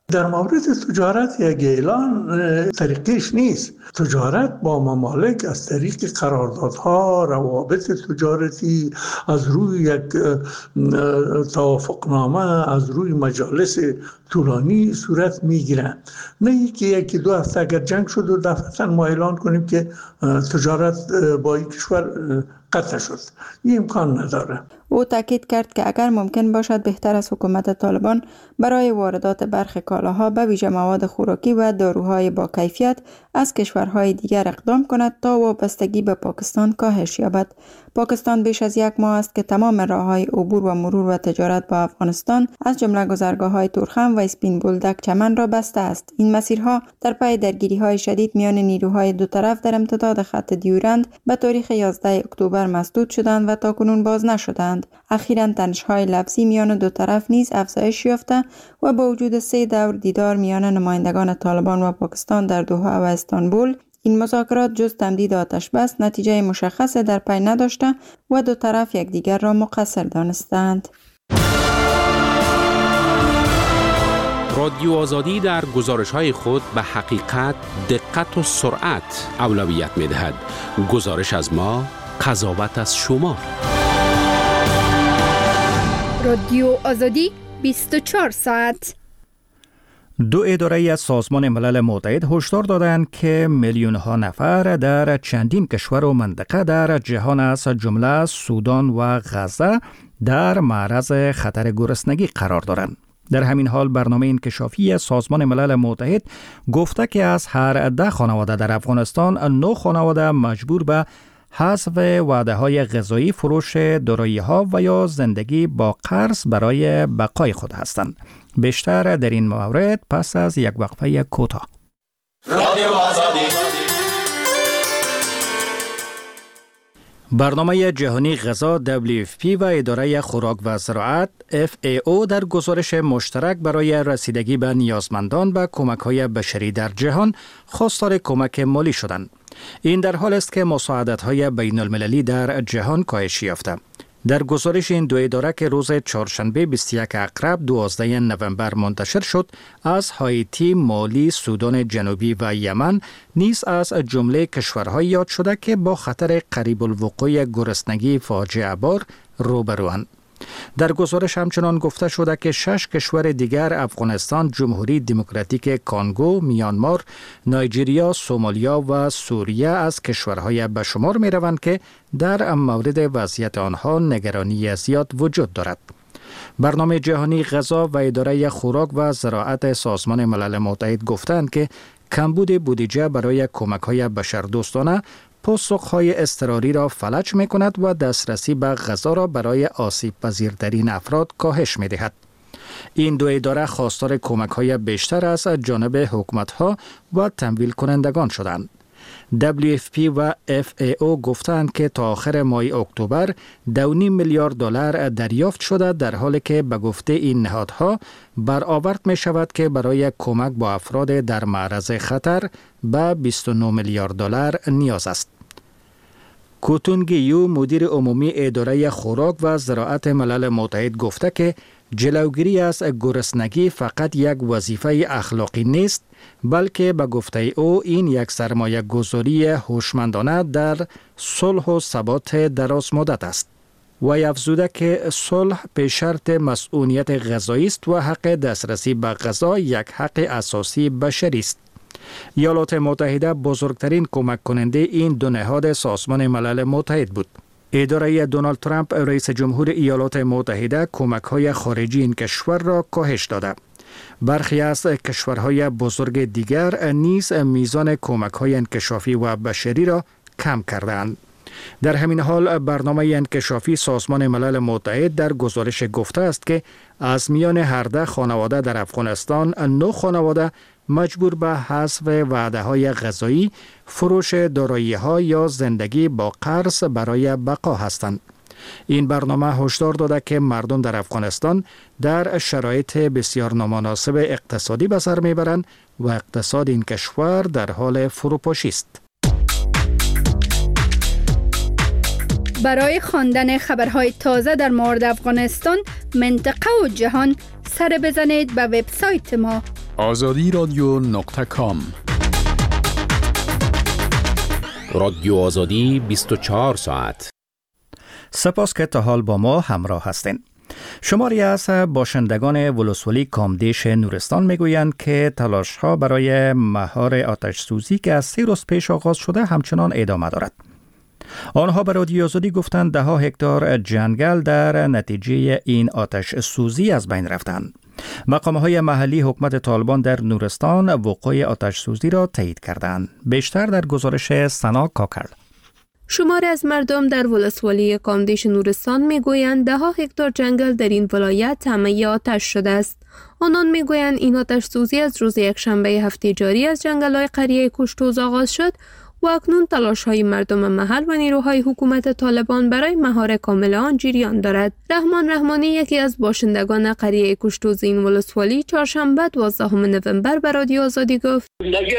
در مورد تجارت یک اعلان طریقش نیست. تجارت با ممالک از طریق قراردادها، روابط تجارتی، از روی یک توافقنامه، از روی مجالس طولانی صورت میگیرن. نه اینکه یکی دو هفته اگر جنگ شد و دفعتا ما اعلان کنیم که تجارت با این کشور قطع شد. این امکان نداره. او تاکید کرد که اگر ممکن باشد بهتر از حکومت طالبان برای واردات برخی کالاها به ویژه مواد خوراکی و داروهای با کیفیت از کشورهای دیگر اقدام کند تا وابستگی به پاکستان کاهش یابد. پاکستان بیش از یک ماه است که تمام راههای عبور و مرور و تجارت با افغانستان از جمله گذرگاه‌های تورخم و اسپین بولدک چمن را بسته است. این مسیرها در پی درگیری‌های شدید میان نیروهای دو طرف در امتداد خط دیورند به تاریخ یازده اکتبر مسدود شدند و تاکنون باز نشدند. اخیراً تنش‌های لفظی میان دو طرف نیز افزایش یافته و با وجود سه دور دیدار میان نمایندگان طالبان و پاکستان در دوحه و استانبول، این مذاکرات جز تمدید آتش بس نتیجه مشخص در پی نداشته و دو طرف یکدیگر را مقصر دانستند. رادیو آزادی در گزارش‌های خود به حقیقت، دقت و سرعت اولویت می‌دهد. گزارش از ما، قضاوت از شما. رادیو آزادی بیست و چهار ساعت. دو اداره از سازمان ملل متحد هشدار دادند که میلیون ها نفر در چندین کشور و منطقه در جهان از جمله سودان و غزه در معرض خطر گرسنگی قرار دارند. در همین حال برنامه انکشافی سازمان ملل متحد گفته که از هر ده خانواده در افغانستان نه خانواده مجبور به حذف وعده‌های غذایی، فروش دارایی‌ها و یا زندگی با قرض برای بقای خود هستند. بیشتر در این مورد پس از یک وقفه کوتاه. برنامه جهانی غذا دبلیو اف پی و اداره خوراک و زراعت اف ای او در گزارش مشترک برای رسیدگی به نیازمندان و کمک‌های بشری در جهان خواستار کمک مالی شدند. این در حال است که مساعدت‌های بین المللی در جهان کاهش یافته. در گزارش این دو اداره که روز چهارشنبه بیست و یک عقرب دوازده نوامبر منتشر شد، از هایتی، مالی، سودان جنوبی و یمن نیز از جمله کشورهای یاد شده که با خطر قریب الوقوع گرسنگی فاجعه بار روبروند. در گزارش همچنان گفته شده که شش کشور دیگر افغانستان، جمهوری دموکراتیک کانگو، میانمار، نایجریا، سومالیا و سوریه از کشورهای به شمار می روند که در مورد وضعیت آنها نگرانی زیاد وجود دارد. برنامه جهانی غذا و اداره خوراک و زراعت سازمان ملل متحد گفتند که کمبود بودجه برای کمک‌های بشردوستانه پاسخ‌های اضطراری را فلج می‌کند و دسترسی به غذا را برای آسیب پذیرترین افراد کاهش می‌دهد. این دو اداره خواستار کمک‌های بیشتر از جانب حکومت‌ها و تمویل کنندگان شدند. دبلیو اف پی و اف ای او گفتند که تا آخر ماه اکتبر دو و نیم میلیارد دلار دریافت شده، در حالی که به گفته این نهادها برآورد می شود که برای کمک با افراد در معرض خطر به بیست و نه میلیارد دلار نیاز است. کوتونگیو مدیر عمومی اداره خوراک و زراعت ملل متحد گفته که جلوگیری از گرسنگی فقط یک وظیفه اخلاقی نیست، بلکه به گفته او این یک سرمایه گذاری هوشمندانه در صلح و ثبات دراز مدت است. وی افزوده که صلح به شرط مسئولیت غذایی است و حق دسترسی به غذا یک حق اساسی بشری است. ایالات متحده بزرگترین کمک کننده این دو نهاد سازمان ملل متحد بود. اداره دونالد ترامپ رئیس جمهور ایالات متحده کمک‌های خارجی این کشور را کاهش داده. برخی از کشورهای بزرگ دیگر نیز میزان کمک‌های انکشافی و بشری را کم کردند. در همین حال برنامه انکشافی سازمان ملل متحد در گزارش گفته است که از میان هر ده خانواده در افغانستان، نه خانواده مجبور به حذف وعده‌های غذایی، فروش دارایی‌ها یا زندگی با قرض برای بقا هستند. این برنامه هشدار داده که مردم در افغانستان در شرایط بسیار نامناسب اقتصادی به سر میبرند و اقتصاد این کشور در حال فروپاشی است. برای خواندن خبرهای تازه در مورد افغانستان، منطقه و جهان، سر بزنید به وبسایت ما آزادی رادیو نقطه کام. رادیو آزادی بیست و چهار ساعت. سپاس که تا حال با ما همراه هستین. شماری از باشندگان ولسوالی کامدیش نورستان میگویند که تلاش‌ها برای مهار آتش سوزی که از سه روز پیش آغاز شده همچنان ادامه دارد. آنها به رادیو آزادی گفتند ده ها هکتار جنگل در نتیجه این آتش سوزی از بین رفتند. مقام‌های محلی حکومت طالبان در نورستان وقوع آتش سوزی را تایید کردند. بیشتر در گزارش سنا کاکل. شماری از مردم در ولسوالی کامدیش نورستان میگویند ده ها هکتار جنگل در این ولایت طعمه آتش شده است. آنان میگویند این آتش سوزی از روز یکشنبه هفته جاری از جنگل‌های قریه کشتوز آغاز شد و اکنون تلاش‌های مردم محل و نیروهای حکومت طالبان برای مهار کامل آن جریان دارد. رحمان رحمانی یکی از باشندگان قریه کشتوز این ولسوالی چهارشنبه دوازدهم نوامبر به رادیو آزادی گفت: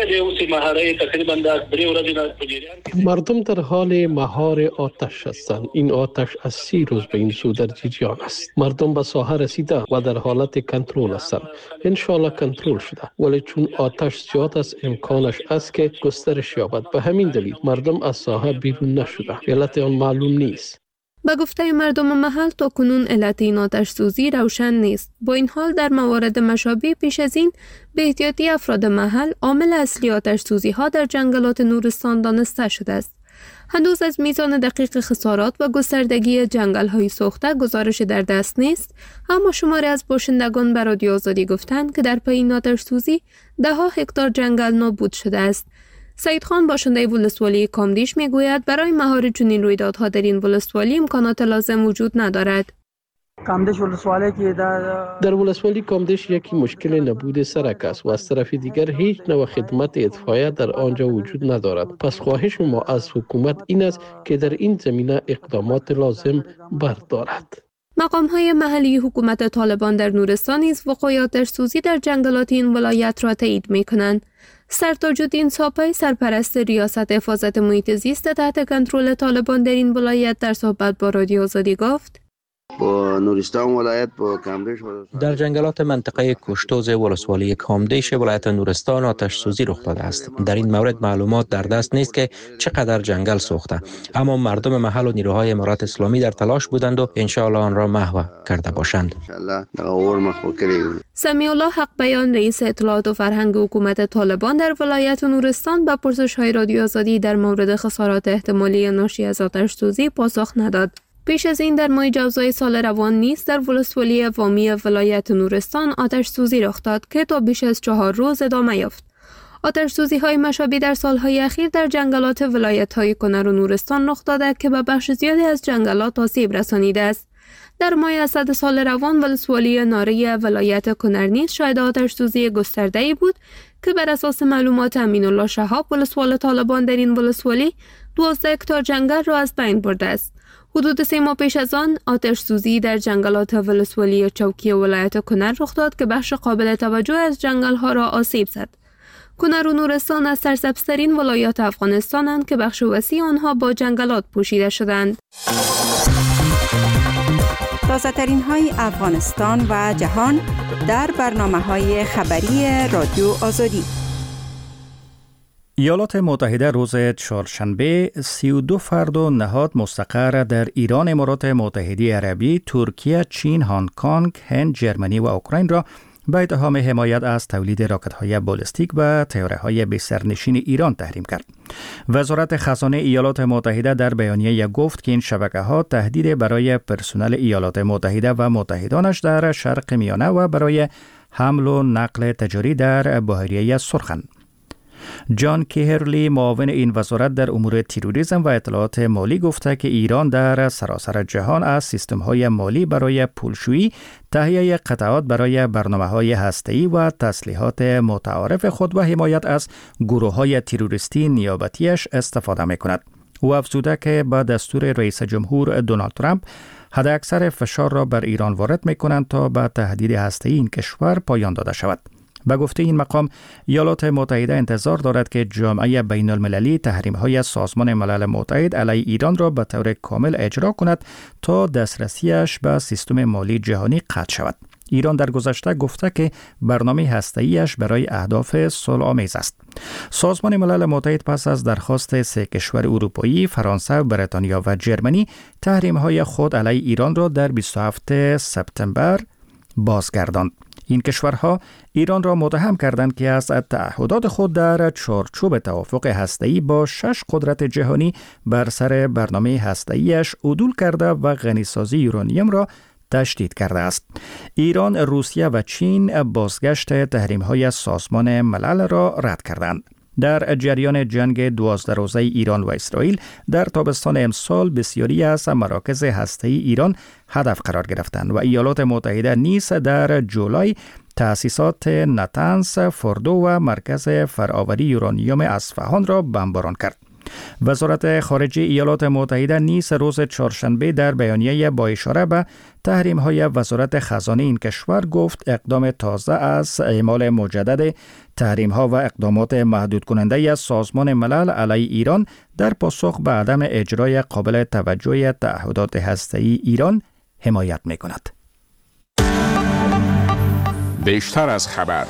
مردم در حال مهار آتش هستند. این آتش از سی روز به این سو در جریان است. مردم به ساحه رسیده و در حالت کنترل هستند. ان شاءالله کنترل شده، ولی چون آتش زیاد است امکانش است که گسترش یابد. به همین دلیل مردم از ساحه بیرون نشده. علت آن معلوم نیست. به گفته مردم محل تا کنون علت این آتش سوزی روشن نیست. با این حال در موارد مشابه پیش از این به احتیاطی افراد محل عامل اصلی آتش سوزی ها در جنگلات نورستان دانسته شده است. هنوز از میزان دقیق خسارات و گستردگی جنگل های سوخته گزارش در دست نیست، اما شماری از باشندگان به رادیو آزادی گفتند که در پی این آتش سوزی ده ها هکتار جنگل نابود شده است. سعید خان باشنده ولسوالی کامدیش میگوید برای مهار چنین رویدادها در این ولسوالی امکانات لازم وجود ندارد. کامدیش ولسوالی که در در ولسوالی کامدیش یکی مشکل نبود سرک است و از طرف دیگر هیچ نوع خدمت اطفائیه در آنجا وجود ندارد. پس خواهش ما از حکومت این است که در این زمینه اقدامات لازم بردارد. مقام‌های محلی حکومت طالبان در نورستان نیز وقوع آتش سوزی در جنگلات این ولایت را تایید می‌کنند. سرتاج‌الدین ساپای سرپرست ریاست حفاظت محیط زیست تحت کنترل طالبان در این ولایت در صحبت با رادیو آزادی گفت: با نورستان ولایت با کامدیش در جنگلات منطقه کشتوز ولسوالی کامدیش ولایت نورستان آتش سوزی رخ داده است. در این مورد معلومات در دست نیست که چقدر جنگل سوخته، اما مردم محل و نیروهای امارات اسلامی در تلاش بودند و انشاءالله آن را محو کرده باشند. سمیع الله حق بیان رئیس اطلاعات و فرهنگ حکومت طالبان در ولایت نورستان به پرسش‌های رادیو آزادی در مورد خسارات احتمالی ناشی از آتش سوزی پاسخ نداد. پیش از این در ماه جوزای سال روان نیز در ولسوالی وامی ولایت نورستان آتش سوزی رخ داد که تا بیش از چهار روز ادامه یافت. آتش سوزی های مشابه در سالهای اخیر در جنگلات ولایت های کنر و نورستان رخ داده که به بخش زیادی از جنگلات آسیب رسانیده است. در ماه اسد سال روان ولسوالی ناره ولایت کنر نیز شاهد آتش سوزی گسترده‌ای بود که بر اساس معلومات امین الله شهاب ولسوال طالبان در این ولسوالی دوازده هکتار جنگل را از بین برده است. حدود سه ماه پیش از آن آتش سوزی در جنگلات ولسوالی چوکی ولایت کنر رخ داد که بخش قابل توجه از جنگل ها را آسیب زد. کنر و نورستان از سرسبزترین ولایات افغانستانند که بخش وسیع آنها با جنگلات پوشیده شدند. تازه ترین های افغانستان و جهان در برنامه های خبری رادیو آزادی. ایالات متحده روز چهارشنبه سی و دو فرد و نهاد مستقر در ایران، امارات متحده عربی، ترکیه، چین، هنگ کنگ، هند، جرمنی و اوکراین را به اتهام حمایت از تولید راکت‌های بالستیک و طیاره‌های بی سرنشین ایران تحریم کرد. وزارت خزانه ایالات متحده در بیانیه گفت که این شبکه‌ها تهدید برای پرسنل ایالات متحده و متحدانش در شرق میانه و برای حمل و نقل تجاری در بحیره سرخند. جان کیهرلی معاون این وزارت در امور تروریسم و اطلاعات مالی گفته که ایران در سراسر جهان از سیستم‌های مالی برای پولشویی، تهیه قطعات برای برنامه‌های هسته‌ای و تسلیحات متعارف خود و حمایت از گروه‌های تروریستی نیابتیش استفاده می‌کند. او افزوده که با دستور رئیس جمهور دونالد ترامپ حداکثر فشار را بر ایران وارد می‌کنند تا به تهدید هسته‌ای این کشور پایان داده شود. به گفته این مقام، ایالات متحده انتظار دارد که جامعه بین المللی تحریم‌های سازمان ملل متحد علیه ایران را به طور کامل اجرا کند تا دسترسیش به سیستم مالی جهانی قطع شود. ایران در گذشته گفته که برنامه هسته‌ایش برای اهداف صلح‌آمیز است. سازمان ملل متحد پس از درخواست سه کشور اروپایی، فرانسه، بریتانیا و جرمنی، تحریم‌های خود علیه ایران را در بیست و هفتم سپتامبر بازگرداند. این کشورها ایران را متهم کردند که از تعهدات خود در چارچوب توافق هسته‌ای با شش قدرت جهانی بر سر برنامه هسته‌ایش عدول کرده و غنیسازی یورانیم را تشدید کرده است. ایران، روسیه و چین بازگشت تحریم‌های سازمان ملل را رد کردند. در جریان جنگ دوازده روزه ایران و اسرائیل در تابستان امسال بسیاری از مراکز هسته‌ای ایران هدف قرار گرفتند و ایالات متحده نیز در جولای تأسیسات نتنز، فوردو و مرکز فرآوری یورانیم اصفهان را بمباران کرد. وزارت خارجه ایالات متحده نیز روز چهارشنبه در بیانیه با اشاره به تحریم‌های وزارت خزانه این کشور گفت اقدام تازه از اعمال مجدد تحریم‌ها و اقدامات محدود کننده از سازمان ملل علیه ایران در پاسخ به عدم اجرای قابل توجه تعهدات هسته‌ای ایران حمایت می‌کند. بیشتر از خبر.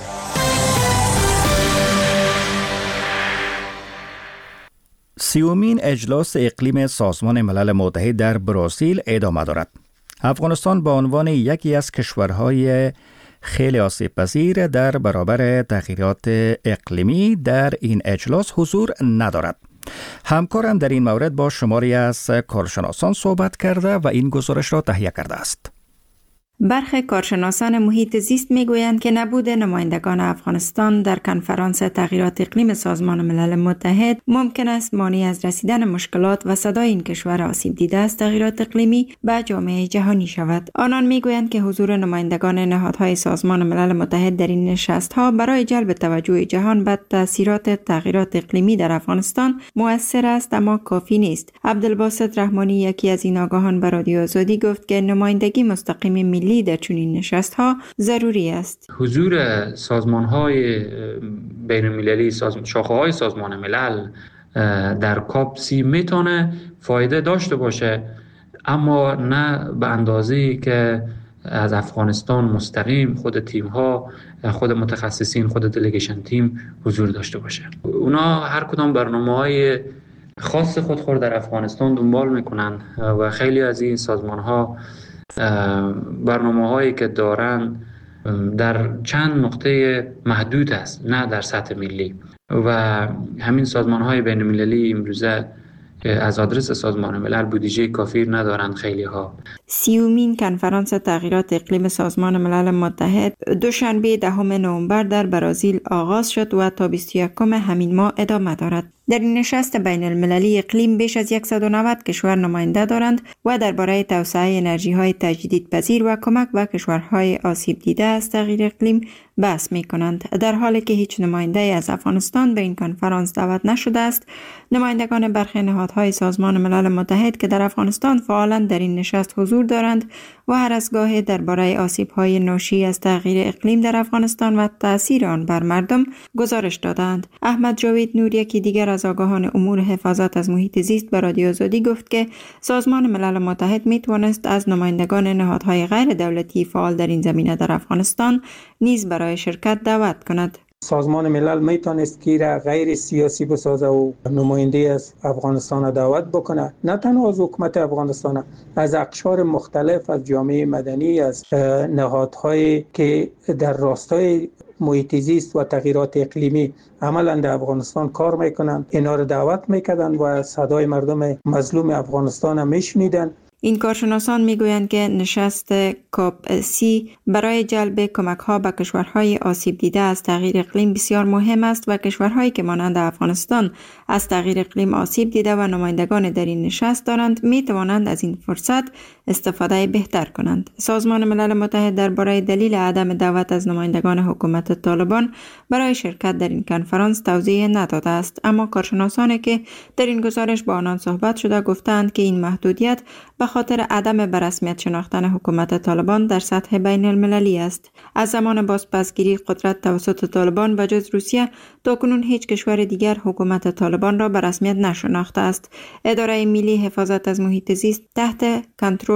سیومین اجلاس اقلیم سازمان ملل متحد در برزیل ادامه دارد. افغانستان به عنوان یکی از کشورهای خیلی آسیب پذیر در برابر تغییرات اقلیمی در این اجلاس حضور ندارد. همکارم در این مورد با شماری از کارشناسان صحبت کرده و این گزارش را تهیه کرده است. برخی کارشناسان محیط زیست میگویند که نبود نمایندگان افغانستان در کنفرانس تغییرات اقلیم سازمان ملل متحد ممکن است مانع از رسیدن مشکلات و صدای این کشور آسیب دیده از تغییرات اقلیمی به جامعه جهانی شود. آنان میگویند که حضور نمایندگان نهادهای سازمان ملل متحد در این نشست‌ها برای جلب توجه جهان به تاثیرات تغییرات اقلیمی در افغانستان مؤثر است اما کافی نیست. عبدالباسط رحمانی، یکی از این آگاهان، به رادیو آزادی گفت که نمایندگی مستقیم ملی در چنین نشست‌ها ضروری است. حضور سازمان‌های بین‌المللی، سازمان شاخه‌های سازمان ملل در کاپ سی میتونه فایده داشته باشه، اما نه به اندازه‌ای که از افغانستان مستقیم خود تیم‌ها، خود متخصصین، خود دلیگیشن تیم حضور داشته باشه. اونا هر کدام برنامه‌های خاص خود در افغانستان دنبال میکنن و خیلی از این سازمان‌ها برنامه هایی که دارن در چند نقطه محدود است، نه در سطح ملی، و همین سازمان های بین المللی امروزه از آدرس سازمان ملل بودجه کافی ندارند. خیلی ها سیومین کنفرانس تغییرات اقلیم سازمان ملل متحد دوشنبه دهم نوامبر در برزیل آغاز شد و تا بیست و یکم همین ماه ادامه دارد. در این نشست بین المللی اقلیم بیش از صد و نود کشور نماینده دارند و درباره توسعه انرژی‌های تجدیدپذیر و کمک به کشورهای آسیب دیده از تغییر اقلیم بحث می‌کنند. در حالی که هیچ نماینده از افغانستان به این کنفرانس دعوت نشده است، نمایندگان برخی نهادهای سازمان ملل متحد که در افغانستان فعالاً در این نشست حضور دارند و هر از گاهی درباره آسیب‌های ناشی از تغییر اقلیم در افغانستان و تأثیر آن بر مردم گزارش دادند. احمد جاوید نور، یکی دیگر از آگاهان امور حفاظت از محیط زیست، به رادیو آزادی گفت که سازمان ملل متحد میتوانست از نمایندگان نهادهای غیر دولتی فعال در این زمینه در افغانستان نیز برای شرکت دعوت کند. سازمان ملل میتونست که را غیر سیاسی بسازه و نماینده از افغانستان دعوت بکنه، نه تنها از حکومت افغانستان، از اقشار مختلف از جامعه مدنی، از نهادهایی که در راستای محیط زیست و تغییرات اقلیمی عملاً در افغانستان کار میکنن، اینا رو دعوت میکردن و صدای مردم مظلوم افغانستان هم میشنیدن. این کارشناسان میگویند که نشست کاپ سی برای جلب کمک ها به کشورهای آسیب دیده از تغییر اقلیم بسیار مهم است و کشورهایی که مانند افغانستان از تغییر اقلیم آسیب دیده و نمایندگان در این نشست دارند می توانند از این فرصت استفاده بهتر کنند. سازمان ملل متحد درباره دلیل عدم دعوت از نمایندگان حکومت طالبان برای شرکت در این کنفرانس توضیح نداده است، اما کارشناسانی که در این گزارش با آنان صحبت شده گفتند که این محدودیت به خاطر عدم به رسمیت شناختن حکومت طالبان در سطح بین المللی است. از زمان بازپسگیری قدرت توسط طالبان به جز روسیه تاکنون هیچ کشور دیگر حکومت طالبان را به رسمیت نشناخته است. اداره ملی حفاظت از محیط زیست تحت کنترل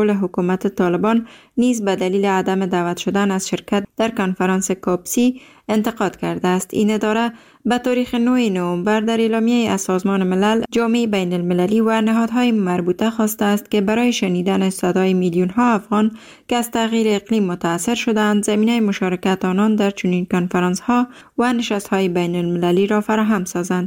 کنترل حکومت طالبان نیز به دلیل عدم دعوت شدن از شرکت در کنفرانس کاپسی انتقاد کرده است. این اداره به تاریخ نه نوامبر در اعلامیه از سازمان ملل، جامعه بین المللی و نهادهای مربوطه خواسته است که برای شنیدن صدای میلیون ها افغان که از تغییر اقلیم متاثر شدند، زمینه مشارکت آنان در چنین کنفرانس ها و نشست های بین المللی را فراهم سازند.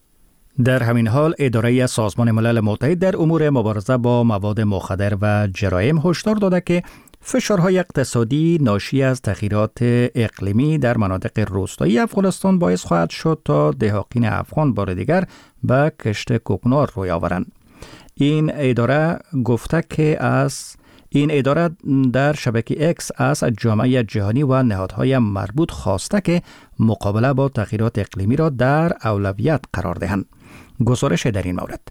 در همین حال اداره از سازمان ملل متحد در امور مبارزه با مواد مخدر و جرایم هشدار داده که فشارهای اقتصادی ناشی از تغییرات اقلیمی در مناطق روستایی افغانستان باعث خواهد شد تا دهاقین افغان بار دیگر به کشت کوکنار روی آورند. این اداره گفته که از این اداره در شبکه اکس از جامعه جهانی و نهادهای مربوط خواسته که مقابله با تغییرات اقلیمی را در اولویت قرار دهند. گزارش در این مورد.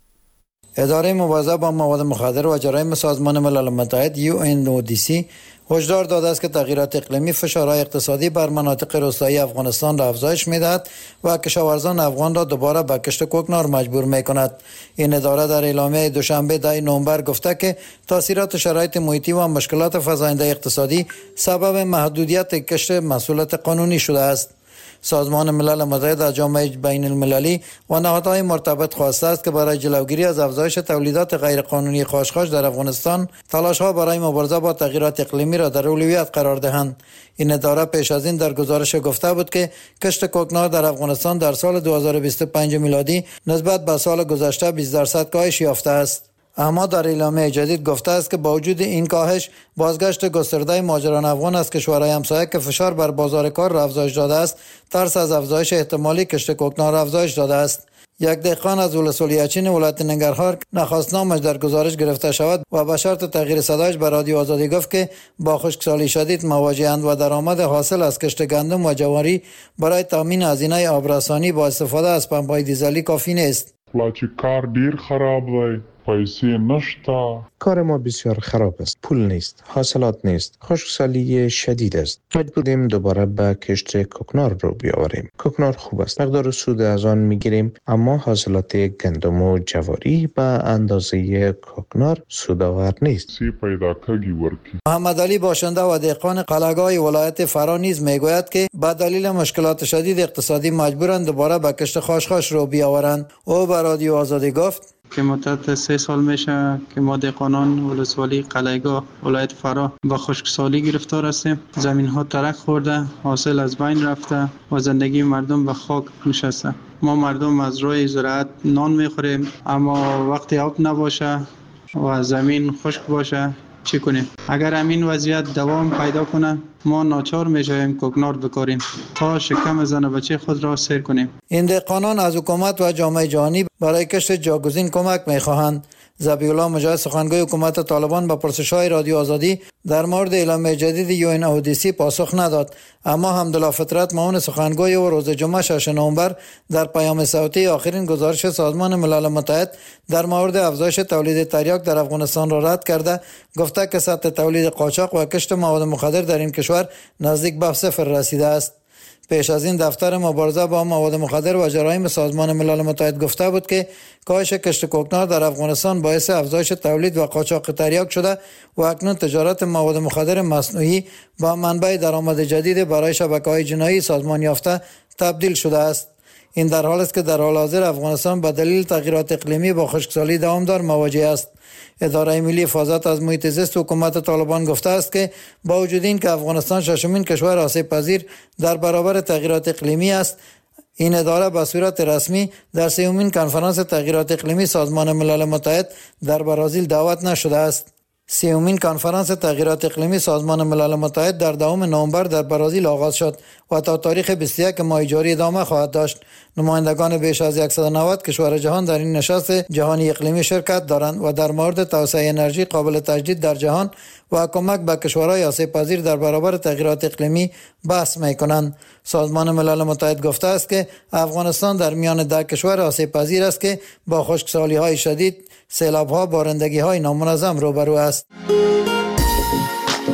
اداره مبارزه با مواد مخدر و جرایم سازمان ملل متحد یو ان او دی سی هشدار داده است که تغییرات اقلیمی فشارهای اقتصادی بر مناطق روستایی افغانستان را افزایش می‌دهد و کشاورزان افغان را دوباره به کشت کوکنار مجبور می‌کند. این اداره در اعلامیه دوشنبه ده نوامبر گفته که تاثیرات شرایط محیطی و مشکلات فزاینده اقتصادی سبب محدودیت کشت محصولات قانونی شده است. سازمان ملل متحد از جامعه بین المللی و نهادهای مرتبط خواسته است که برای جلوگیری از افزایش تولیدات غیرقانونی خاشخاش در افغانستان تلاش‌ها برای مبارزه با تغییرات اقلیمی را در اولویت قرار دهند. این اداره پیش از این در گزارش گفته بود که کشت کوکنار در افغانستان در سال دو هزار و بیست و پنج میلادی نسبت به سال گذشته بیست درصد کاهش یافته است. اما در اعلامیه جدید گفته است که با وجود این کاهش، بازگشت گسترده مهاجران افغان از کشورهای همسایه که فشار بر بازار کار را افزایش داده است، ترس از افزایش احتمالی کشت کوکنار را افزایش داده است. یک دهقان از ولسوالی اچین ولایت ننگرهار نخواست نامش در گزارش گرفته شود و به شرط تغییر صدایش به رادیو آزادی گفت که با خشکسالی شدید مواجه‌اند و درآمد حاصل از کشت گندم و جواری برای تامین هزینه آبرسانی با استفاده از پمپ‌های دیزلی کافی نیست. کار دیر خراب دی. پیسې نشته. کار ما بسیار خراب است. پول نیست، حاصلات نیست، خشکسالی شدید است. مجبوریم دوباره به کشت کوکنار رو بیاوریم. کوکنار خوب است، مقدار سود از آن میگیریم، اما حاصلات گندم و جواری به اندازه کوکنار سودآور نیست. سی پیدا کگی ورکی. محمد علی باشنده و دهقان قلعه‌گاه ولایت فرا نیز میگوید که به دلیل مشکلات شدید اقتصادی مجبورند دوباره به کشت خاشخاش رو بیاورند. او به رادیو آزادی گفت که مدت سه سال میشه که ما دهقانان ولسوالی قلعه‌گاه ولایت فرا با خشکسالی گرفتار هستیم. زمین ها ترک خورده، حاصل از بین رفته و زندگی مردم به خاک نشسته. ما مردم از روی زراعت نان میخوریم، اما وقتی آب نباشه و زمین خشک باشه چی کنیم؟ اگر همین وضعیت دوام پیدا کنه، ما ناچار میشویم کوکنار بکاریم تا شکم زن بچه خود را سیر کنیم. این دهقانان از حکومت و جامعه جهانی برای کشت جاگزین کمک میخواهند. ذبیح الله مجاهد سخنگوی حکومت طالبان به پرسش‌های رادیو آزادی در مورد اعلامیه جدید یو ان او دی سی پاسخ نداد، اما حمدالله فطرت معاون سخنگوی او روز جمعه ششم نوامبر در پیام صوتی آخرین گزارش سازمان ملل متحد در مورد افزایش تولید تریاک در افغانستان را رد کرده، گفته که سطح تولید قاچاق و کشت مواد مخدر در این کشور نزدیک به صفر رسیده است. پیش از این دفتر مبارزه با مواد مخدر و جرایم سازمان ملل متحد گفته بود که کاهش کشت کوکنار در افغانستان باعث افزایش تولید و قاچاق تریاک شده و اکنون تجارت مواد مخدر مصنوعی با منبع درآمد جدید برای شبکه‌های جنایی سازمان یافته تبدیل شده است. این در حالی است که در حال حاضر افغانستان به دلیل تغییرات اقلیمی با خشکسالی دوامدار مواجه است. اداره ملی حفاظت از محیط زیست حکومت طالبان گفته است که با وجود این که افغانستان ششمین کشور آسیب پذیر در برابر تغییرات اقلیمی است، این اداره به صورت رسمی در سومین کنفرانس تغییرات اقلیمی سازمان ملل متحد در برزیل دعوت نشده است. سومین کنفرانس تغییرات اقلیمی سازمان ملل متحد در دوم نوامبر در برزیل آغاز شد و تا تاریخ بیست و یک ماه جاری ادامه خواهد داشت. نمایندگان بیش از صد و نود کشور جهان در این نشست جهانی اقلیمی شرکت دارند و در مورد توسعه انرژی قابل تجدید در جهان و کمک به کشورهای آسیب پذیر در برابر تغییرات اقلیمی بحث می‌کنند. سازمان ملل متحد گفته است که افغانستان در میان ده کشور آسیب پذیر است که با خشکسالی‌های شدید، سیلاب‌ها، بارندگی‌های نامنظم روبرو است.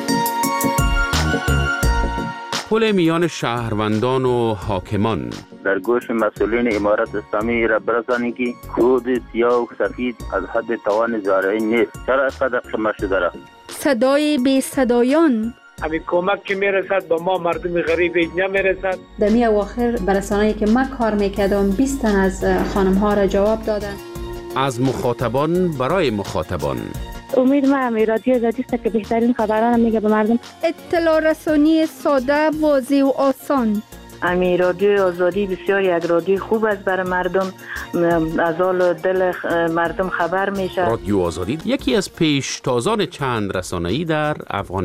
پل میان شهروندان و حاکمان در در گوش مسئولین امارت اسلامی را برسانید که خود سیاه و سفید از حد توان زارعی نیست. چرا از قدر شما شده؟ صدای بی صدایان همین کمک که میرسد با ما مردم غریب نمیرسد. در می اواخر برسانه‌ای که من کار میکردم بیست تن از خانم ها را جواب دادن. از مخاطبان برای مخاطبان. امید ما هم رادیو آزادی است که بهترین خبران میگه به مردم. اطلاع رسانی ساده، واضح و آسان. امی رادیو آزادی بسیار یک رادیو خوب است برای مردم، از حال دل مردم خبر میشه. رادیو آزادی یکی از پیشتازان چند رسانه‌ای در افغانستان